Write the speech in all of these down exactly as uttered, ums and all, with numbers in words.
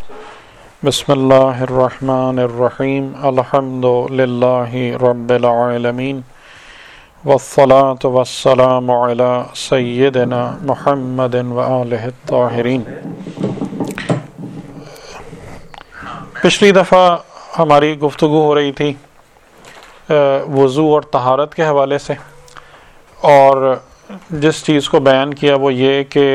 بسم اللہ الرحمن الرحیم الحمد للہ رب العالمین والصلاة والسلام علی سیدنا محمد وآلہ الطاہرین۔ پچھلی دفعہ ہماری گفتگو ہو رہی تھی وضو اور طہارت کے حوالے سے، اور جس چیز کو بیان کیا وہ یہ کہ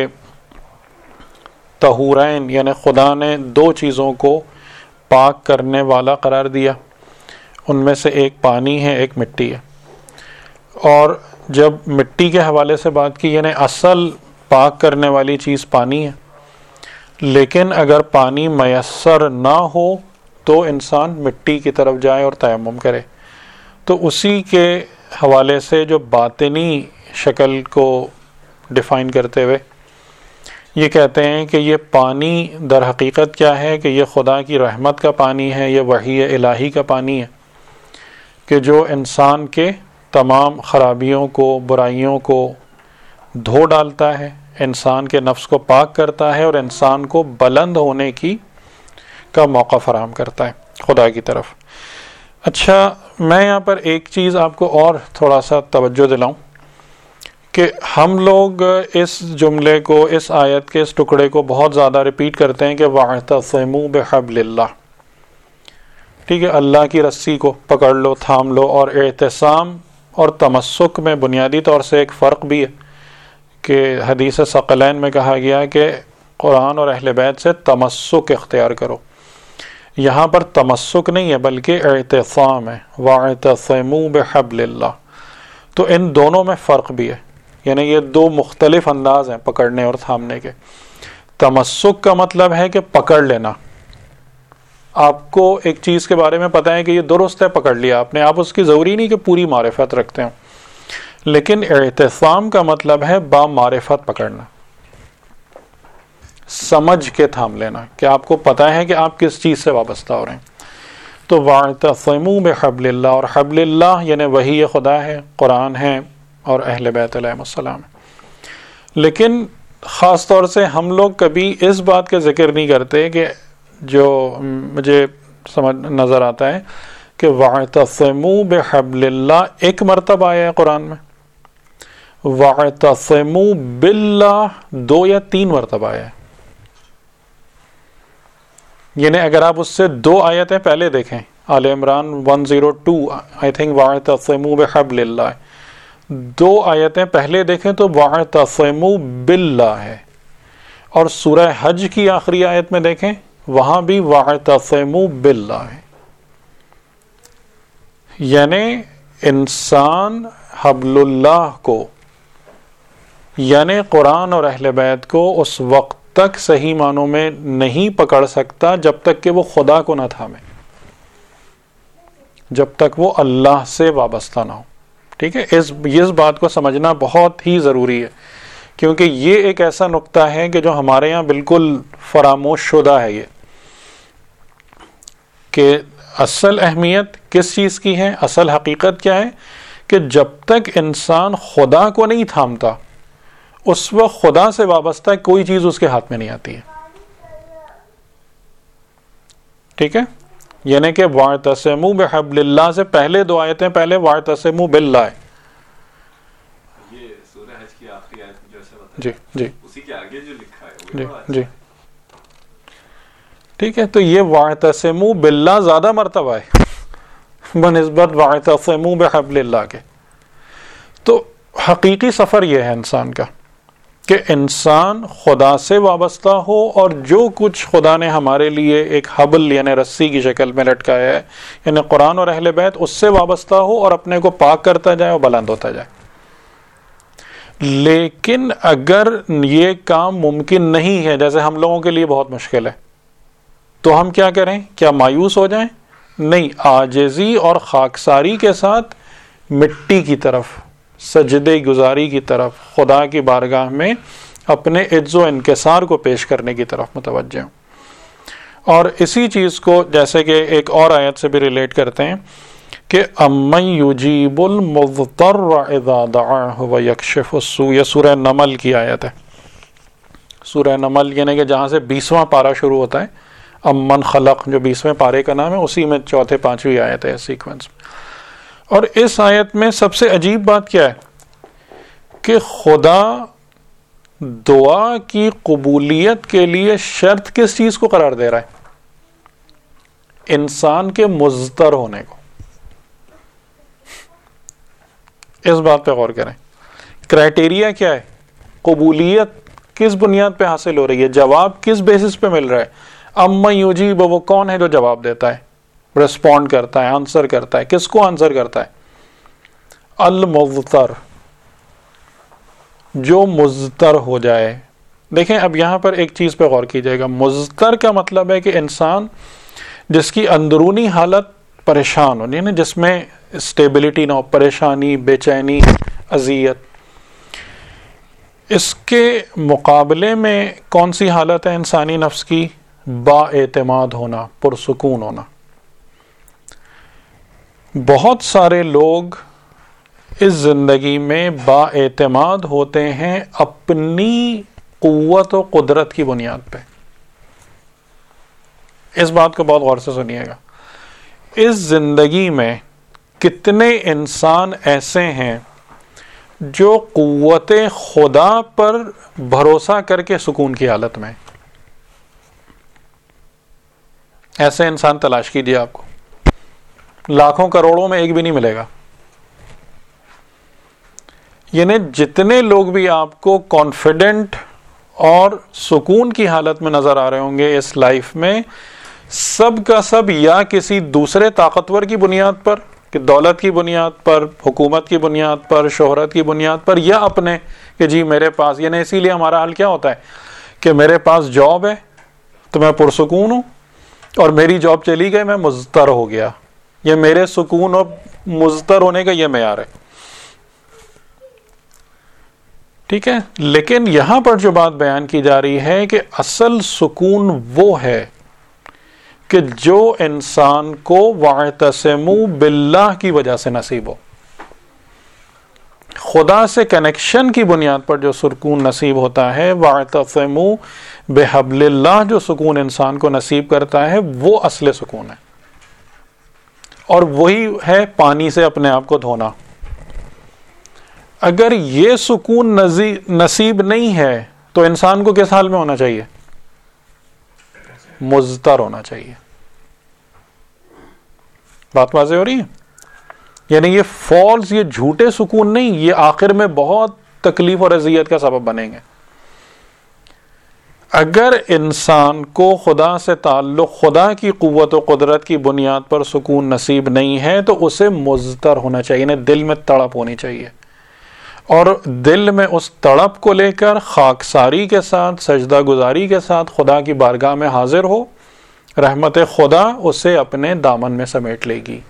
طہورین یعنی خدا نے دو چیزوں کو پاک کرنے والا قرار دیا، ان میں سے ایک پانی ہے، ایک مٹی ہے۔ اور جب مٹی کے حوالے سے بات کی یعنی اصل پاک کرنے والی چیز پانی ہے، لیکن اگر پانی میسر نہ ہو تو انسان مٹی کی طرف جائے اور تیمم کرے۔ تو اسی کے حوالے سے جو باطنی شکل کو ڈیفائن کرتے ہوئے یہ کہتے ہیں کہ یہ پانی در حقیقت کیا ہے کہ یہ خدا کی رحمت کا پانی ہے، یہ وحی الہی کا پانی ہے کہ جو انسان کے تمام خرابیوں کو، برائیوں کو دھو ڈالتا ہے، انسان کے نفس کو پاک کرتا ہے اور انسان کو بلند ہونے کی کا موقع فراہم کرتا ہے خدا کی طرف۔ اچھا، میں یہاں پر ایک چیز آپ کو اور تھوڑا سا توجہ دلاؤں کہ ہم لوگ اس جملے کو، اس آیت کے اس ٹکڑے کو بہت زیادہ ریپیٹ کرتے ہیں کہ وَاعْتَصِمُوا بِحَبْلِ اللَّهِ، ٹھیک ہے، اللہ کی رسی کو پکڑ لو، تھام لو۔ اور اعتصام اور تمسک میں بنیادی طور سے ایک فرق بھی ہے کہ حدیث ثقلین میں کہا گیا کہ قرآن اور اہل بیت سے تمسک اختیار کرو۔ یہاں پر تمسک نہیں ہے بلکہ اعتصام ہے، وَاعْتَصِمُوا بِحَبْلِ اللَّهِ۔ تو ان دونوں میں فرق بھی ہے، یعنی یہ دو مختلف انداز ہیں پکڑنے اور تھامنے کے۔ تمسک کا مطلب ہے کہ پکڑ لینا، آپ کو ایک چیز کے بارے میں پتہ ہے کہ یہ درست ہے، پکڑ لیا آپ نے، آپ اس کی ضروری نہیں کہ پوری معرفت رکھتے ہوں۔ لیکن اعتصام کا مطلب ہے با معرفت پکڑنا، سمجھ کے تھام لینا کہ آپ کو پتہ ہے کہ آپ کس چیز سے وابستہ ہو رہے ہیں۔ تو وَاعْتَصِمُوا بِحَبْلِ اللَّهِ، اور حبل اللہ یعنی وحی خدا ہے، قرآن ہے اور اہل بیت علیہ السلام ہے۔ لیکن خاص طور سے ہم لوگ کبھی اس بات کا ذکر نہیں کرتے کہ جو مجھے سمجھ نظر آتا ہے کہ وَاعْتَصِمُوا بِحَبْلِ اللَّهِ ایک مرتبہ آیا ہے قرآن میں، وَاعْتَصِمُوا بِاللَّهِ دو یا تین مرتبہ آیا ہے۔ یعنی اگر آپ اس سے دو آیتیں پہلے دیکھیں، آل عمران ایک سو دو آئی تھنک وَاعْتَصِمُوا بِحَبْلِ اللَّهِ، دو آیتیں پہلے دیکھیں تو وَاعْتَصِمُوا بِاللَّهِ ہے، اور سورہ حج کی آخری آیت میں دیکھیں وہاں بھی وَاعْتَصِمُوا بِاللَّهِ ہے۔ یعنی انسان حبل اللہ کو یعنی قرآن اور اہل بیت کو اس وقت تک صحیح معنوں میں نہیں پکڑ سکتا جب تک کہ وہ خدا کو نہ تھامے، جب تک وہ اللہ سے وابستہ نہ ہو۔ ٹھیک ہے، اس اس بات کو سمجھنا بہت ہی ضروری ہے، کیونکہ یہ ایک ایسا نقطہ ہے کہ جو ہمارے یہاں بالکل فراموش شدہ ہے، یہ کہ اصل اہمیت کس چیز کی ہے، اصل حقیقت کیا ہے کہ جب تک انسان خدا کو نہیں تھامتا اس وقت خدا سے وابستہ کوئی چیز اس کے ہاتھ میں نہیں آتی ہے۔ ٹھیک ہے، یعنی کہ وَاعْتَصِمُوا بِحَبْلِ اللَّهِ سے پہلے دو آیتیں پہلے وَاعْتَصِمُوا بِاللَّهِ، یہ سورہ حج کی آخری آیت جو ایسا بتایا جی جی اسی کے آگے جو لکھا ہے جی جی ٹھیک ہے۔ تو یہ وَاعْتَصِمُوا بِاللَّهِ زیادہ مرتبہ ہے بنسبت وَاعْتَصِمُوا بِحَبْلِ اللَّهِ کے۔ تو حقیقی سفر یہ ہے انسان کا کہ انسان خدا سے وابستہ ہو، اور جو کچھ خدا نے ہمارے لیے ایک حبل یعنی رسی کی شکل میں لٹکایا ہے یعنی قرآن اور اہل بیت، اس سے وابستہ ہو اور اپنے کو پاک کرتا جائے اور بلند ہوتا جائے۔ لیکن اگر یہ کام ممکن نہیں ہے، جیسے ہم لوگوں کے لیے بہت مشکل ہے، تو ہم کیا کریں؟ کیا مایوس ہو جائیں؟ نہیں، عاجزی اور خاکساری کے ساتھ مٹی کی طرف، سجدے گزاری کی طرف، خدا کی بارگاہ میں اپنے عجز و انکسار کو پیش کرنے کی طرف متوجہ ہوں۔ اور اسی چیز کو جیسے کہ ایک اور آیت سے بھی ریلیٹ کرتے ہیں کہ امن یجیب المضطر اذا دعاہ ویکشف السوء، یہ سورہ نمل کی آیت ہے۔ سورہ نمل یعنی کہ جہاں سے بیسواں پارہ شروع ہوتا ہے، امن خلق جو بیسویں پارے کا نام ہے، اسی میں چوتھے پانچویں آیت ہے سیکوینس میں. اور اس آیت میں سب سے عجیب بات کیا ہے کہ خدا دعا کی قبولیت کے لیے شرط کس چیز کو قرار دے رہا ہے؟ انسان کے مضطر ہونے کو. اس بات پہ غور کریں. کرائٹیریا کیا ہے؟ قبولیت کس بنیاد پہ حاصل ہو رہی ہے؟ جواب کس بیسس پہ مل رہا ہے؟ اما یجیب، وہ کون ہے جو جواب دیتا ہے، رسپونڈ کرتا ہے، آنسر کرتا ہے؟ کس کو آنسر کرتا ہے؟ المضطر، جو مضطر ہو جائے. دیکھیں اب یہاں پر ایک چیز پہ غور کیجئے گا. مضطر کا مطلب ہے کہ انسان جس کی اندرونی حالت پریشان ہو، یعنی جس میں اسٹیبلٹی نہ ہو، پریشانی، بے چینی، اذیت. اس کے مقابلے میں کون سی حالت ہے انسانی نفس کی؟ با اعتماد ہونا، پرسکون ہونا. بہت سارے لوگ اس زندگی میں با اعتماد ہوتے ہیں اپنی قوت و قدرت کی بنیاد پہ. اس بات کو بہت غور سے سنیے گا. اس زندگی میں کتنے انسان ایسے ہیں جو قوت خدا پر بھروسہ کر کے سکون کی حالت میں؟ ایسے انسان تلاش کیجیے، آپ کو لاکھوں کروڑوں میں ایک بھی نہیں ملے گا. یعنی جتنے لوگ بھی آپ کو کانفیڈنٹ اور سکون کی حالت میں نظر آ رہے ہوں گے اس لائف میں، سب کا سب یا کسی دوسرے طاقتور کی بنیاد پر، کہ دولت کی بنیاد پر، حکومت کی بنیاد پر، شہرت کی بنیاد پر، یا اپنے کہ جی میرے پاس، یعنی اسی لیے ہمارا حال کیا ہوتا ہے کہ میرے پاس جاب ہے تو میں پرسکون ہوں، اور میری جاب چلی گئی میں مضطر ہو گیا. یہ میرے سکون اور مضطر ہونے کا یہ معیار ہے. ٹھیک ہے. لیکن یہاں پر جو بات بیان کی جا رہی ہے کہ اصل سکون وہ ہے کہ جو انسان کو وَاعْتَصِمُوا بِاللَّهِ کی وجہ سے نصیب ہو. خدا سے کنیکشن کی بنیاد پر جو سکون نصیب ہوتا ہے، وَاعْتَصِمُوا بِحَبْلِ اللَّهِ، جو سکون انسان کو نصیب کرتا ہے، وہ اصل سکون ہے. اور وہی ہے پانی سے اپنے آپ کو دھونا. اگر یہ سکون نصیب نہیں ہے تو انسان کو کس حال میں ہونا چاہیے؟ مضطر ہونا چاہیے. بات واضح ہو رہی ہے؟ یعنی یہ فالس، یہ جھوٹے سکون نہیں، یہ آخر میں بہت تکلیف اور اذیت کا سبب بنیں گے. اگر انسان کو خدا سے تعلق، خدا کی قوت و قدرت کی بنیاد پر سکون نصیب نہیں ہے تو اسے مضطر ہونا چاہیے، یعنی دل میں تڑپ ہونی چاہیے، اور دل میں اس تڑپ کو لے کر خاکساری کے ساتھ، سجدہ گزاری کے ساتھ خدا کی بارگاہ میں حاضر ہو. رحمت خدا اسے اپنے دامن میں سمیٹ لے گی.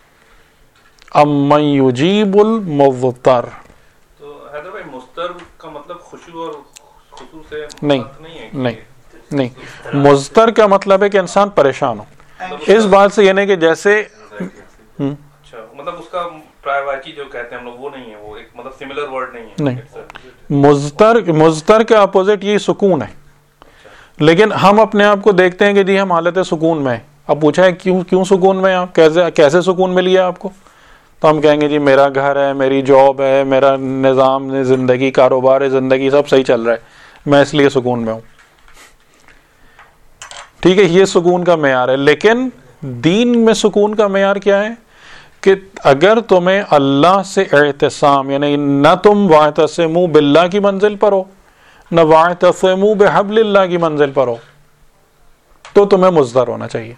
امن یجیب المضطر. تو حیدر بھائی، مضطر کا مطلب خشوع اور خضوع سے نہیں ہے؟ نہیں نہیں. مضطر کا مطلب ہے کہ انسان پریشان ہو. اس بات سے یعنی کہ جیسے اچھا، مطلب اس کا پرائیویسی جو کہتے ہیں ہم لوگ وہ نہیں ہے، وہ ایک مطلب سملر ورڈ نہیں ہے. نہیں، مضطر مضطر کے اپوزٹ یہ سکون ہے. لیکن ہم اپنے آپ کو دیکھتے ہیں کہ جی ہم حالت سکون میں ہیں. اب پوچھا ہے کیوں کیوں سکون میں آپ، کیسے کیسے سکون ملی ہے آپ کو؟ تو ہم کہیں گے جی میرا گھر ہے، میری جاب ہے، میرا نظام زندگی، کاروبار زندگی سب صحیح چل رہا ہے، میں اس لیے سکون میں ہوں. ٹھیک ہے، یہ سکون کا معیار ہے. لیکن دین میں سکون کا معیار کیا ہے کہ اگر تمہیں اللہ سے اعتصام، یعنی نہ تم واعتصموا باللہ کی منزل پر ہو، نہ واعتصموا بحبل اللہ کی منزل پر ہو، تو تمہیں مضطر ہونا چاہیے.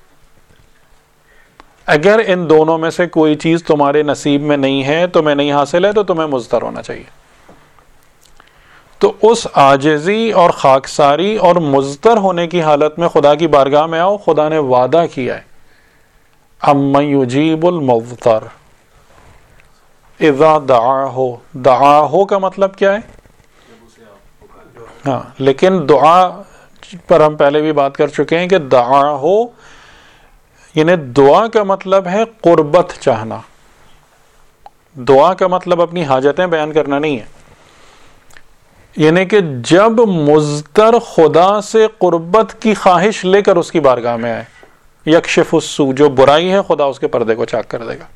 اگر ان دونوں میں سے کوئی چیز تمہارے نصیب میں نہیں ہے، تمہیں نہیں حاصل ہے، تو تمہیں مضطر ہونا چاہیے. تو اس عاجزی اور خاکساری اور مضطر ہونے کی حالت میں خدا کی بارگاہ میں آؤ. خدا نے وعدہ کیا ہے، امن یجیب المضطر اذا دعاہ. دعاہ کا مطلب کیا ہے؟ ہاں، لیکن دعا پر ہم پہلے بھی بات کر چکے ہیں کہ دعاہ یعنی دعا کا مطلب ہے قربت چاہنا. دعا کا مطلب اپنی حاجتیں بیان کرنا نہیں ہے. یعنی کہ جب مضطر خدا سے قربت کی خواہش لے کر اس کی بارگاہ میں آئے، یکشف السوء، جو برائی ہے خدا اس کے پردے کو چاک کر دے گا،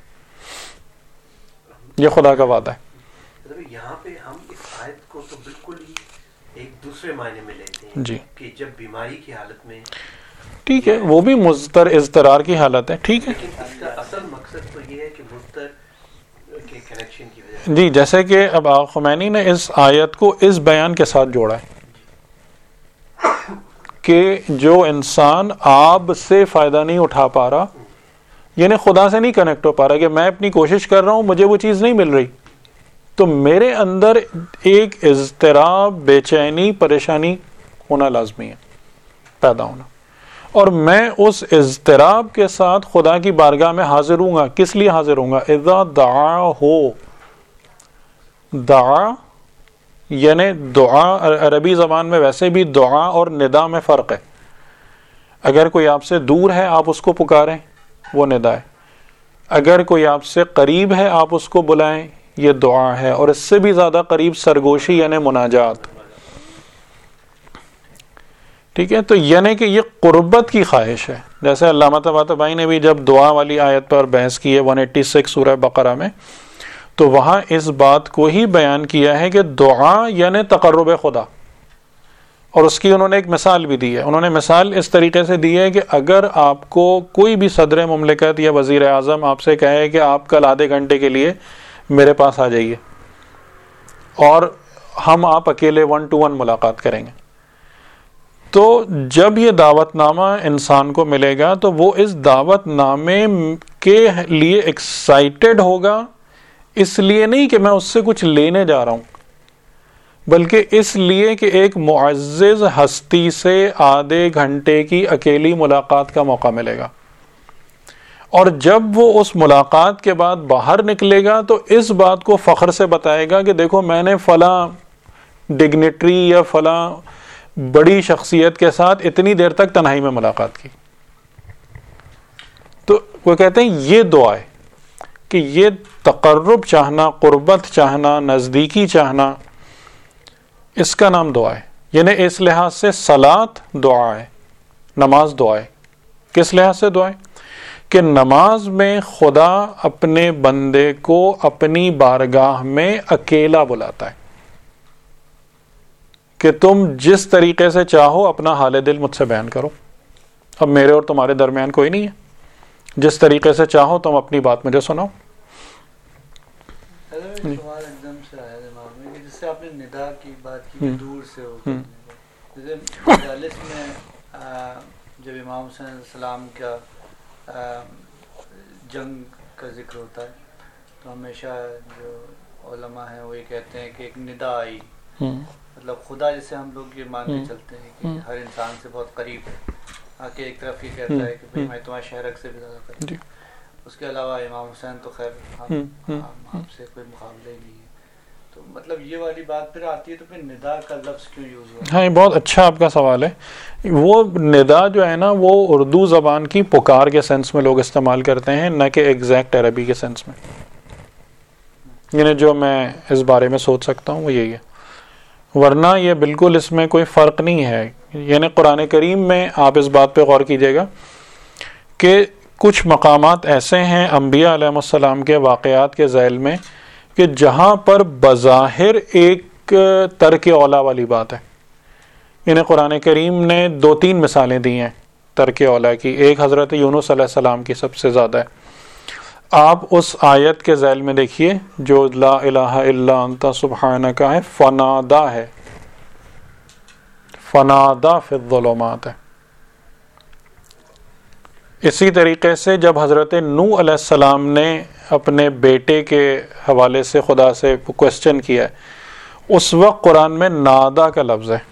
یہ خدا کا وعدہ ہے۔ یہاں پہ ہم اس آیت کو تو بالکل ہی ایک دوسرے معنی میں لیتے ہیں جی کہ جب بیماری کی حالت میں، ٹھیک ہے، وہ بھی مضطر اضطرار کی حالت ہے، ٹھیک ہے، لیکن اس کا اصل مقصد تو یہ ہے کہ مضطر کے کنیکشن کی وجہ جی، جیسے کہ اب آقا خمینی نے اس آیت کو اس بیان کے ساتھ جوڑا ہے کہ جو انسان آب سے فائدہ نہیں اٹھا پا رہا، یعنی خدا سے نہیں کنیکٹ ہو پا رہا، کہ میں اپنی کوشش کر رہا ہوں مجھے وہ چیز نہیں مل رہی، تو میرے اندر ایک اضطراب، بے چینی، پریشانی ہونا لازمی ہے، پیدا ہونا، اور میں اس اضطراب کے ساتھ خدا کی بارگاہ میں حاضر ہوں گا۔ کس لیے حاضر ہوں گا؟ اذا دعا ہو، دعا یعنی دعا عربی زبان میں ویسے بھی دعا اور ندا میں فرق ہے۔ اگر کوئی آپ سے دور ہے آپ اس کو پکاریں، وہ ندا ہے، اگر کوئی آپ سے قریب ہے آپ اس کو بلائیں، یہ دعا ہے، اور اس سے بھی زیادہ قریب سرگوشی یعنی مناجات، ٹھیک ہے۔ تو یعنی کہ یہ قربت کی خواہش ہے، جیسے علامہ طباطبائی نے بھی جب دعا والی آیت پر بحث کی ہے ایک سو چھیاسی سورہ بقرہ میں، تو وہاں اس بات کو ہی بیان کیا ہے کہ دعا یعنی تقرب خدا، اور اس کی انہوں نے ایک مثال بھی دی ہے۔ انہوں نے مثال اس طریقے سے دی ہے کہ اگر آپ کو کوئی بھی صدر مملکت یا وزیر اعظم آپ سے کہے کہ آپ کل آدھے گھنٹے کے لیے میرے پاس آ جائیے اور ہم آپ اکیلے ون ٹو ون ملاقات کریں گے، تو جب یہ دعوت نامہ انسان کو ملے گا تو وہ اس دعوت نامے کے لیے ایکسائٹیڈ ہوگا، اس لیے نہیں کہ میں اس سے کچھ لینے جا رہا ہوں، بلکہ اس لیے کہ ایک معزز ہستی سے آدھے گھنٹے کی اکیلی ملاقات کا موقع ملے گا، اور جب وہ اس ملاقات کے بعد باہر نکلے گا تو اس بات کو فخر سے بتائے گا کہ دیکھو میں نے فلاں ڈگنیٹری یا فلاں بڑی شخصیت کے ساتھ اتنی دیر تک تنہائی میں ملاقات کی۔ تو وہ کہتے ہیں یہ دعا ہے کہ یہ تقرب چاہنا، قربت چاہنا، نزدیکی چاہنا، اس کا نام دعا ہے۔ یعنی اس لحاظ سے صلاۃ دعا ہے، نماز دعا ہے۔ کس لحاظ سے دعا ہے؟ کہ نماز میں خدا اپنے بندے کو اپنی بارگاہ میں اکیلا بلاتا ہے کہ تم جس طریقے سے چاہو اپنا حال دل مجھ سے بیان کرو، اب میرے اور تمہارے درمیان کوئی نہیں ہے، جس طریقے سے چاہو تم اپنی بات مجھے سناؤ۔ سوال ایک دم سے آیا دماغ میں کہ جس سے آپ نے ندا کی بات کی دور سے ہو، جیسے مجالس میں جب امام حسین علیہ السلام کا جنگ کا ذکر ہوتا ہے تو ہمیشہ جو علماء ہیں وہ یہ کہتے ہیں کہ ایک ندا آئی، مطلب خدا جسے ہم لوگ یہ مان کے چلتے ہیں کہ ہر انسان سے بہت قریب ہے، آ کے ایک طرف یہ کہتا ہے کہ بھئی میں تمہارے شہرک سے بھی زیادہ قریب ہوں۔ اس کے علاوہ امام حسین تو خیر ہم آپ سے کوئی مقابلہ ہی نہیں ہے، تو مطلب یہ والی بات پھر آتی ہے تو پھر ندا کا لفظ کیوں یوز ہوا؟ ہاں، یہ بہت اچھا آپ کا سوال ہے۔ وہ ندا جو ہے نا وہ اردو زبان کی پکار کے سینس میں لوگ استعمال کرتے ہیں، نہ کہ ایگزیکٹ عربی کے سینس میں، یعنی جو میں اس بارے میں سوچ سکتا ہوں وہ یہی ہے، ورنہ یہ بالکل اس میں کوئی فرق نہیں ہے۔ یعنی قرآن کریم میں آپ اس بات پہ غور کیجئے گا کہ کچھ مقامات ایسے ہیں انبیاء علیہ السلام کے واقعات کے ذیل میں کہ جہاں پر بظاہر ایک ترک اولا والی بات ہے، یعنی قرآن کریم نے دو تین مثالیں دی ہیں ترک اولا کی۔ ایک حضرت یونس علیہ السلام کی سب سے زیادہ ہے، آپ اس آیت کے ذیل میں دیکھیے جو لا الہ الا انت سبحانک ہے، فنادا ہے، فنادا فی الظلمات ہے۔ اسی طریقے سے جب حضرت نوح علیہ السلام نے اپنے بیٹے کے حوالے سے خدا سے کوشچن کیا ہے، اس وقت قرآن میں نادا کا لفظ ہے،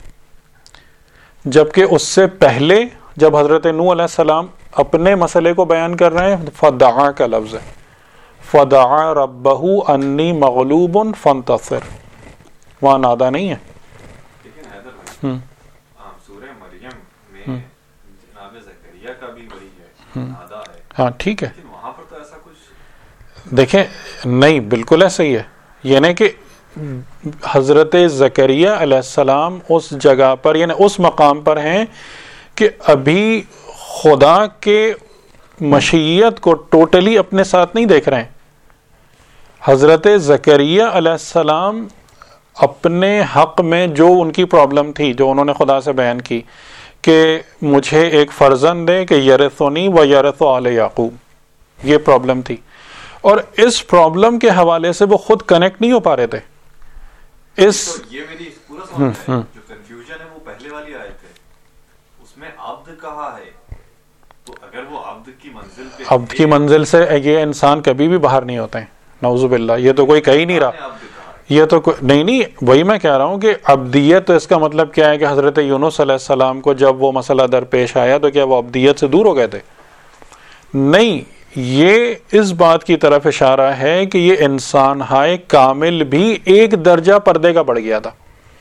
جبکہ اس سے پہلے جب حضرت نوح علیہ السلام اپنے مسئلے کو بیان کر رہے ہیں فدعا کا لفظ ہے، فدعا ربہ انی مغلوب فانتصر، وہاں نادا نہیں ہے۔ لیکن حیدر بھائی سورہ مریم میں جناب زکریا کا بھی وہی ہے، نادا ہے، ہاں ٹھیک ہے، لیکن وہاں پر تو ایسا کچھ دیکھیں نہیں، بالکل ایسا ہی ہے، یعنی کہ حضرت زکریا علیہ السلام اس جگہ پر یعنی اس مقام پر ہیں کہ ابھی خدا کے مشیت کو ٹوٹلی اپنے ساتھ نہیں دیکھ رہے ہیں. حضرت زکریا علیہ السلام اپنے حق میں جو ان کی پرابلم تھی، جو انہوں نے خدا سے بیان کی کہ مجھے ایک فرزند دے کہ یرثنی و یرث آل یعقوب، یہ پرابلم تھی، اور اس پرابلم کے حوالے سے وہ خود کنیکٹ نہیں ہو پا رہے تھے. اس یہ میری پورا سوال ہے، جو کنفیوژن ہے وہ پہلے والی آیت ہے، اس میں عبد کہا ہے، تو اگر وہ عبد کی منزل پہ عبد کی منزل سے یہ انسان کبھی بھی باہر نہیں ہوتے ہیں، نعوذ باللہ. یہ تو کوئی کہہ ہی نہیں رہا، یہ تو نہیں نہیں وہی میں کہہ رہا ہوں کہ عبدیت، تو اس کا مطلب کیا ہے کہ حضرت یونس علیہ السلام کو جب وہ مسئلہ درپیش آیا تو کیا وہ عبدیت سے دور ہو گئے تھے؟ نہیں، یہ اس بات کی طرف اشارہ ہے کہ یہ انسان ہائے کامل بھی ایک درجہ پردے کا بڑھ گیا تھا.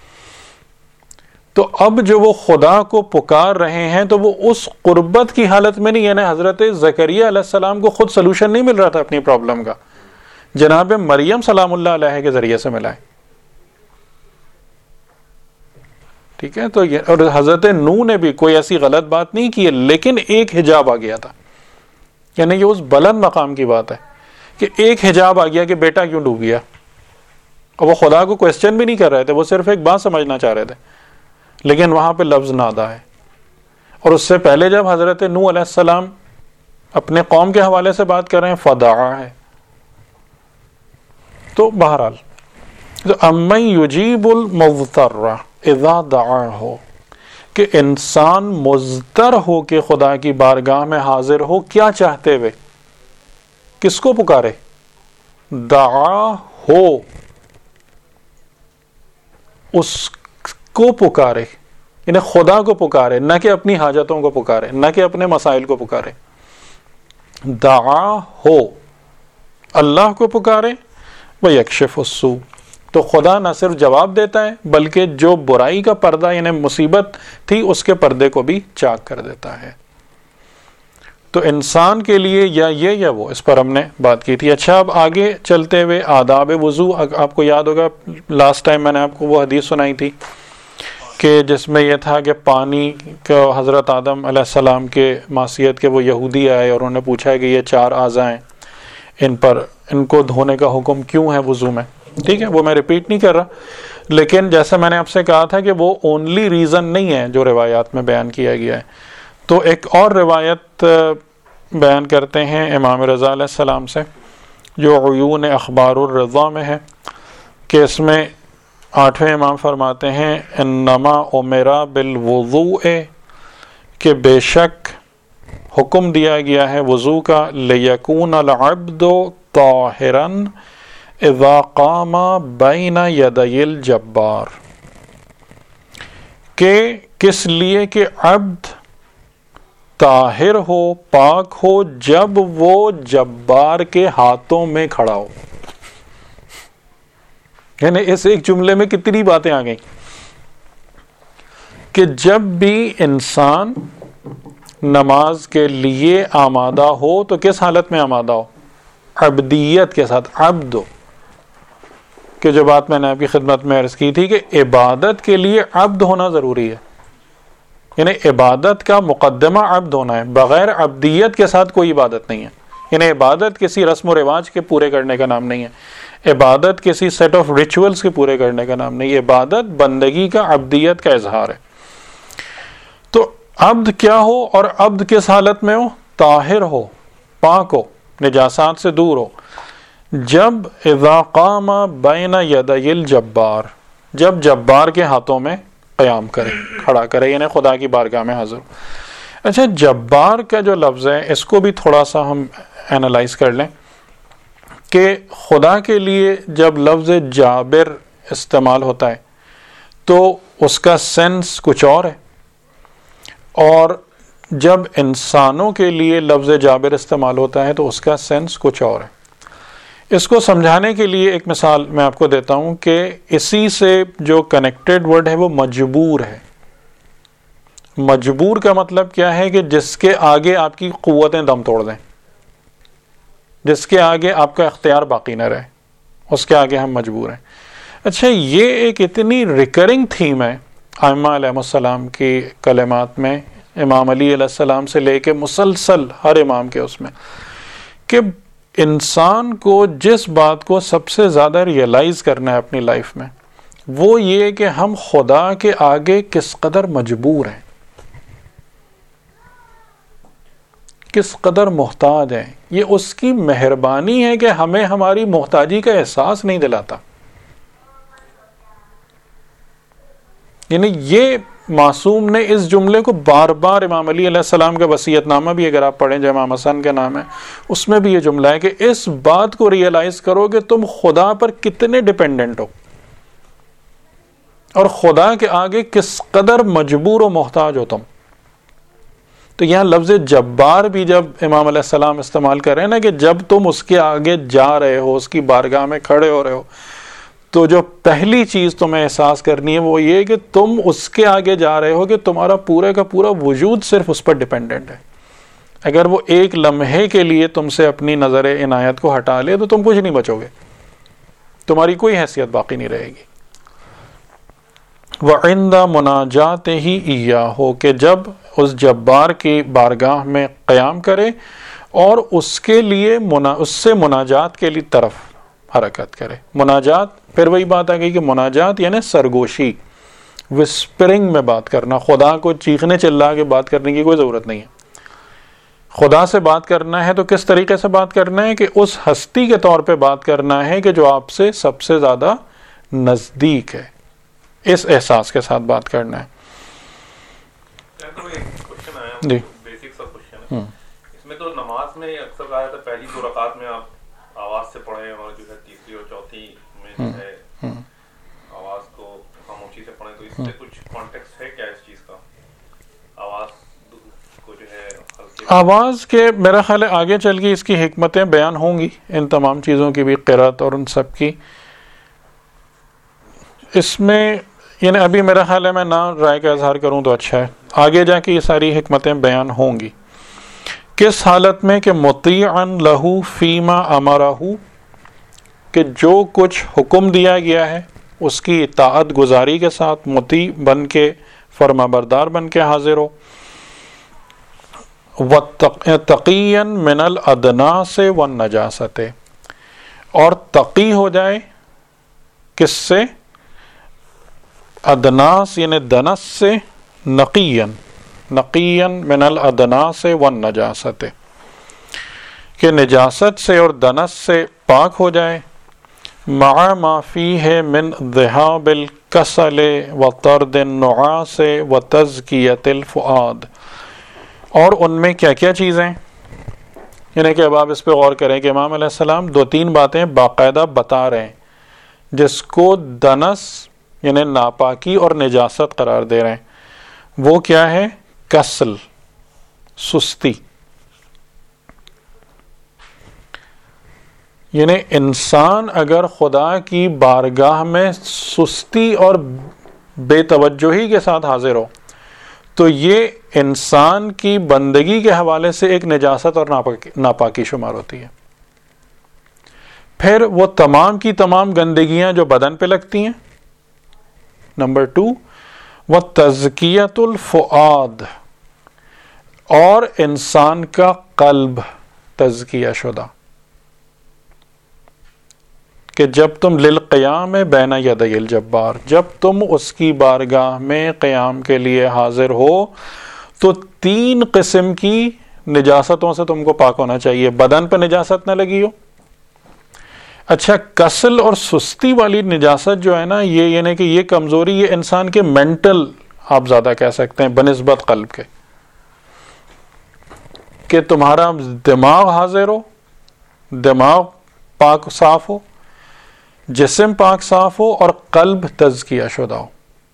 تو اب جو وہ خدا کو پکار رہے ہیں تو وہ اس قربت کی حالت میں نہیں، یعنی حضرت زکریا علیہ السلام کو خود سلوشن نہیں مل رہا تھا اپنی پرابلم کا، جناب مریم سلام اللہ علیہ کے ذریعے سے ملا ہے. ٹھیک ہے، تو یہ اور حضرت نوح نے بھی کوئی ایسی غلط بات نہیں کی ہے، لیکن ایک حجاب آ گیا تھا. یعنی یہ اس بلند مقام کی بات ہے کہ ایک حجاب آ گیا کہ بیٹا کیوں ڈوب گیا، اور وہ خدا کو کوسچن بھی نہیں کر رہے تھے، وہ صرف ایک بات سمجھنا چاہ رہے تھے، لیکن وہاں پہ لفظ نادا ہے. اور اس سے پہلے جب حضرت نوح علیہ السلام اپنے قوم کے حوالے سے بات کر رہے ہیں فدعا ہے. تو بہرحال امن یجیب المضطر اذا دعاہ، کہ انسان مضطر ہو کے خدا کی بارگاہ میں حاضر ہو، کیا چاہتے ہوئے، کس کو پکارے؟ دعا ہو، اس کو پکارے، یعنی خدا کو پکارے، نہ کہ اپنی حاجتوں کو پکارے، نہ کہ اپنے مسائل کو پکارے. دعا ہو، اللہ کو پکارے. وَيَكْشِفُ السُّوءَ، تو خدا نہ صرف جواب دیتا ہے بلکہ جو برائی کا پردہ یعنی مصیبت تھی اس کے پردے کو بھی چاک کر دیتا ہے. تو انسان کے لیے یا یہ یا وہ، اس پر ہم نے بات کی تھی. اچھا، اب آگے چلتے ہوئے آداب وضو. آپ کو یاد ہوگا لاسٹ ٹائم میں نے آپ کو وہ حدیث سنائی تھی کہ جس میں یہ تھا کہ پانی کا حضرت آدم علیہ السلام کے معصیت کے وہ یہودی آئے اور انہوں نے پوچھا ہے کہ یہ چار اعضاء ہیں، ان پر ان کو دھونے کا حکم کیوں ہے وضو میں. ٹھیک ہے، وہ میں ریپیٹ نہیں کر رہا، لیکن جیسا میں نے آپ سے کہا تھا کہ وہ اونلی ریزن نہیں ہے جو روایات میں بیان کیا گیا ہے. تو ایک اور روایت بیان کرتے ہیں امام رضا علیہ السلام سے جو عیون اخبار الرضا میں ہے، کہ اس میں آٹھویں امام فرماتے ہیں انما امرا بالوضوء، کہ بے شک حکم دیا گیا ہے وضو کا، لیکون العبد طاہرا اذا قام بین یدی الجبار، کہ کس لیے کہ عبد طاہر ہو، پاک ہو جب وہ جبار کے ہاتھوں میں کھڑا ہو. یعنی اس ایک جملے میں کتنی باتیں آ گئیں کہ جب بھی انسان نماز کے لیے آمادہ ہو تو کس حالت میں آمادہ ہو؟ عبدیت کے ساتھ، عبد ہو. کہ جو بات میں نے آپ کی خدمت میں عرض کی تھی کہ عبادت کے لیے عبد ہونا ضروری ہے، یعنی عبادت کا مقدمہ عبد ہونا ہے، بغیر عبدیت کے ساتھ کوئی عبادت نہیں ہے. یعنی عبادت کسی رسم و رواج کے پورے کرنے کا نام نہیں ہے، عبادت کسی سیٹ آف ریچولز کے پورے کرنے کا نام نہیں ہے، عبادت بندگی کا، عبدیت کا اظہار ہے. تو عبد کیا ہو، اور عبد کس حالت میں ہو؟ طاہر ہو، پاک ہو، نجاسات سے دور ہو. جب اذا قام بین یدی الجبار، جب جبار کے ہاتھوں میں قیام کرے، کھڑا کرے، یعنی خدا کی بارگاہ میں حاضر. اچھا، جبار کا جو لفظ ہے اس کو بھی تھوڑا سا ہم اینالائز کر لیں کہ خدا کے لیے جب لفظ جابر استعمال ہوتا ہے تو اس کا سینس کچھ اور ہے، اور جب انسانوں کے لیے لفظ جابر استعمال ہوتا ہے تو اس کا سینس کچھ اور ہے. اس کو سمجھانے کے لیے ایک مثال میں آپ کو دیتا ہوں کہ اسی سے جو کنیکٹڈ ورڈ ہے وہ مجبور ہے. مجبور کا مطلب کیا ہے کہ جس کے آگے آپ کی قوتیں دم توڑ دیں، جس کے آگے آپ کا اختیار باقی نہ رہے، اس کے آگے ہم مجبور ہیں. اچھا یہ ایک اتنی ریکرنگ تھیم ہے ائمہ علیہ السلام کی کلمات میں، امام علی علیہ السلام سے لے کے مسلسل ہر امام کے اس میں، کہ انسان کو جس بات کو سب سے زیادہ ریئلائز کرنا ہے اپنی لائف میں وہ یہ کہ ہم خدا کے آگے کس قدر مجبور ہیں، کس قدر محتاج ہیں. یہ اس کی مہربانی ہے کہ ہمیں ہماری محتاجی کا احساس نہیں دلاتا. یعنی یہ معصوم نے اس جملے کو بار بار، امام علی علیہ السلام کا وصیت نامہ بھی اگر آپ پڑھیں جو امام حسن کا نام ہے اس میں بھی یہ جملہ ہے کہ اس بات کو ریئلائز کرو کہ تم خدا پر کتنے ڈیپینڈنٹ ہو اور خدا کے آگے کس قدر مجبور و محتاج ہو تم. تو یہاں لفظ جبار بھی جب امام علیہ السلام استعمال کر رہے ہیں نا کہ جب تم اس کے آگے جا رہے ہو، اس کی بارگاہ میں کھڑے ہو رہے ہو، تو جو پہلی چیز تمہیں احساس کرنی ہے وہ یہ کہ تم اس کے آگے جا رہے ہو کہ تمہارا پورے کا پورا وجود صرف اس پر ڈیپینڈنٹ ہے. اگر وہ ایک لمحے کے لیے تم سے اپنی نظر عنایت کو ہٹا لے تو تم کچھ نہیں بچو گے، تمہاری کوئی حیثیت باقی نہیں رہے گی. وَعِنْدَ مُنَاجَاتِهِ إِيَّاهُ کہ جب اس جبار کی بارگاہ میں قیام کرے اور اس کے لیے منا اس سے مناجات کے لیے طرف حرکت کرے. مناجات پھر وہی بات آ گئی کہ مناجات یعنی سرگوشی، وسپرنگ میں بات کرنا. خدا کو چیخنے چلا کے بات کرنے کی کوئی ضرورت نہیں ہے. خدا سے بات کرنا ہے تو کس طریقے سے بات کرنا ہے کہ اس ہستی کے طور پہ بات کرنا ہے کہ جو آپ سے سب سے زیادہ نزدیک ہے، اس احساس کے ساتھ بات کرنا ہے. جی بیسک سا کوشچن ہے اس میں. تو نماز میں اکثر آیا تھا پہلی دو رکعت میں آپ آواز سے پڑھیں اور جو ہے تیسری اور چوتھی میں جو ہے آواز کو خاموشی سے پڑھیں، تو اس سے کچھ کانٹیکسٹ ہے کیا اس چیز کا؟ آواز کو جو ہے آواز کے میرا خیال ہے آگے چل کے اس کی حکمتیں بیان ہوں گی، ان تمام چیزوں کی بھی، قرات اور ان سب کی. اس میں یعنی ابھی میرا خیال ہے میں نہ رائے کا اظہار کروں تو اچھا ہے، آگے جا کے یہ ساری حکمتیں بیان ہوں گی. کس حالت میں کہ مطیعا لہو فیما امرہ، کہ جو کچھ حکم دیا گیا ہے اس کی اطاعت گزاری کے ساتھ مطیع بن کے، فرما بردار بن کے حاضر ہو. وَتَقِيًّا مِنَ الْأَدْنَاسِ وَالنَّجَاسَةِ اور تقی ہو جائے کس سے؟ ادناس یعنی دنس سے، نقیًا نقیًا من الادناس والنجاست کہ نجاست سے اور دنس سے پاک ہو جائے. مع ما فیہ من ذہاب الکسل وطرد النعاس وتزکیۃ الفؤاد، اور ان میں کیا کیا چیزیں، یعنی کہ اب آپ اس پہ غور کریں کہ امام علیہ السلام دو تین باتیں باقاعدہ بتا رہے ہیں جس کو دنس یعنی ناپاکی اور نجاست قرار دے رہے ہیں. وہ کیا ہے؟ کسل، سستی. یعنی انسان اگر خدا کی بارگاہ میں سستی اور بے توجہی کے ساتھ حاضر ہو تو یہ انسان کی بندگی کے حوالے سے ایک نجاست اور ناپاکی, ناپاکی شمار ہوتی ہے. پھر وہ تمام کی تمام گندگیاں جو بدن پہ لگتی ہیں. نمبر ٹو، وہ تزکیۃ الفؤاد، اور انسان کا قلب تزکیہ شدہ، کہ جب تم للقیام بین یدی الجبار، جب تم اس کی بارگاہ میں قیام کے لیے حاضر ہو تو تین قسم کی نجاستوں سے تم کو پاک ہونا چاہیے. بدن پہ نجاست نہ لگی ہو. اچھا، کسل اور سستی والی نجاست جو ہے نا، یہ یعنی کہ یہ کمزوری یہ انسان کے مینٹل آپ زیادہ کہہ سکتے ہیں بنسبت قلب کے، کہ تمہارا دماغ حاضر ہو، دماغ پاک صاف ہو، جسم پاک صاف ہو اور قلب تزکیہ شدہ ہو.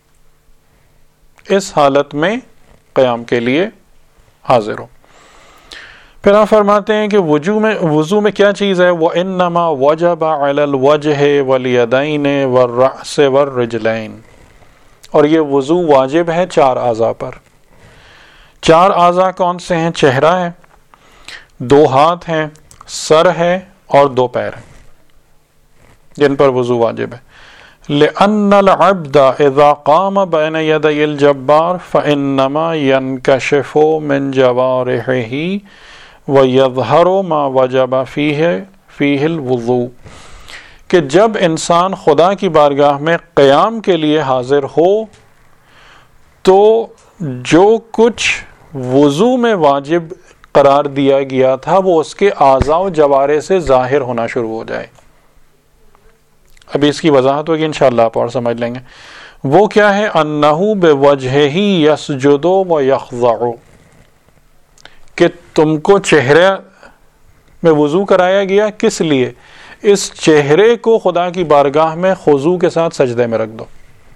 اس حالت میں قیام کے لیے حاضر ہو. پھر آپ فرماتے ہیں کہ وضو میں وضو میں کیا چیز ہے؟ وَإِنَّمَا وَجَبَ عَلَى الْوَجْهِ وَالْيَدَيْنِ وَالرَّأْسِ وَالرِّجْلَيْنِ، اور یہ وضو واجب ہے چار اعضاء پر. چار اعضاء کون سے ہیں؟ چہرہ ہے، دو ہاتھ ہیں، سر ہے اور دو پیر ہیں جن پر وضو واجب ہے. لأن العبد اذا قام بين يدي الجبار فإنما ينكشف من جوارحه ويظهر ما وجب فيه فيه الوضوء، کہ جب انسان خدا کی بارگاہ میں قیام کے لیے حاضر ہو تو جو کچھ وضو میں واجب قرار دیا گیا تھا وہ اس کے اعضاء و جوارح سے ظاہر ہونا شروع ہو جائے. ابھی اس کی وضاحت ہوگی انشاءاللہ، آپ اور سمجھ لیں گے. وہ کیا ہے؟ انہو بوجہہ یسجد و یخضع، کہ تم کو چہرے میں وضو کرایا گیا، کس لیے؟ اس چہرے کو خدا کی بارگاہ میں خضوع کے ساتھ سجدے میں رکھ دو.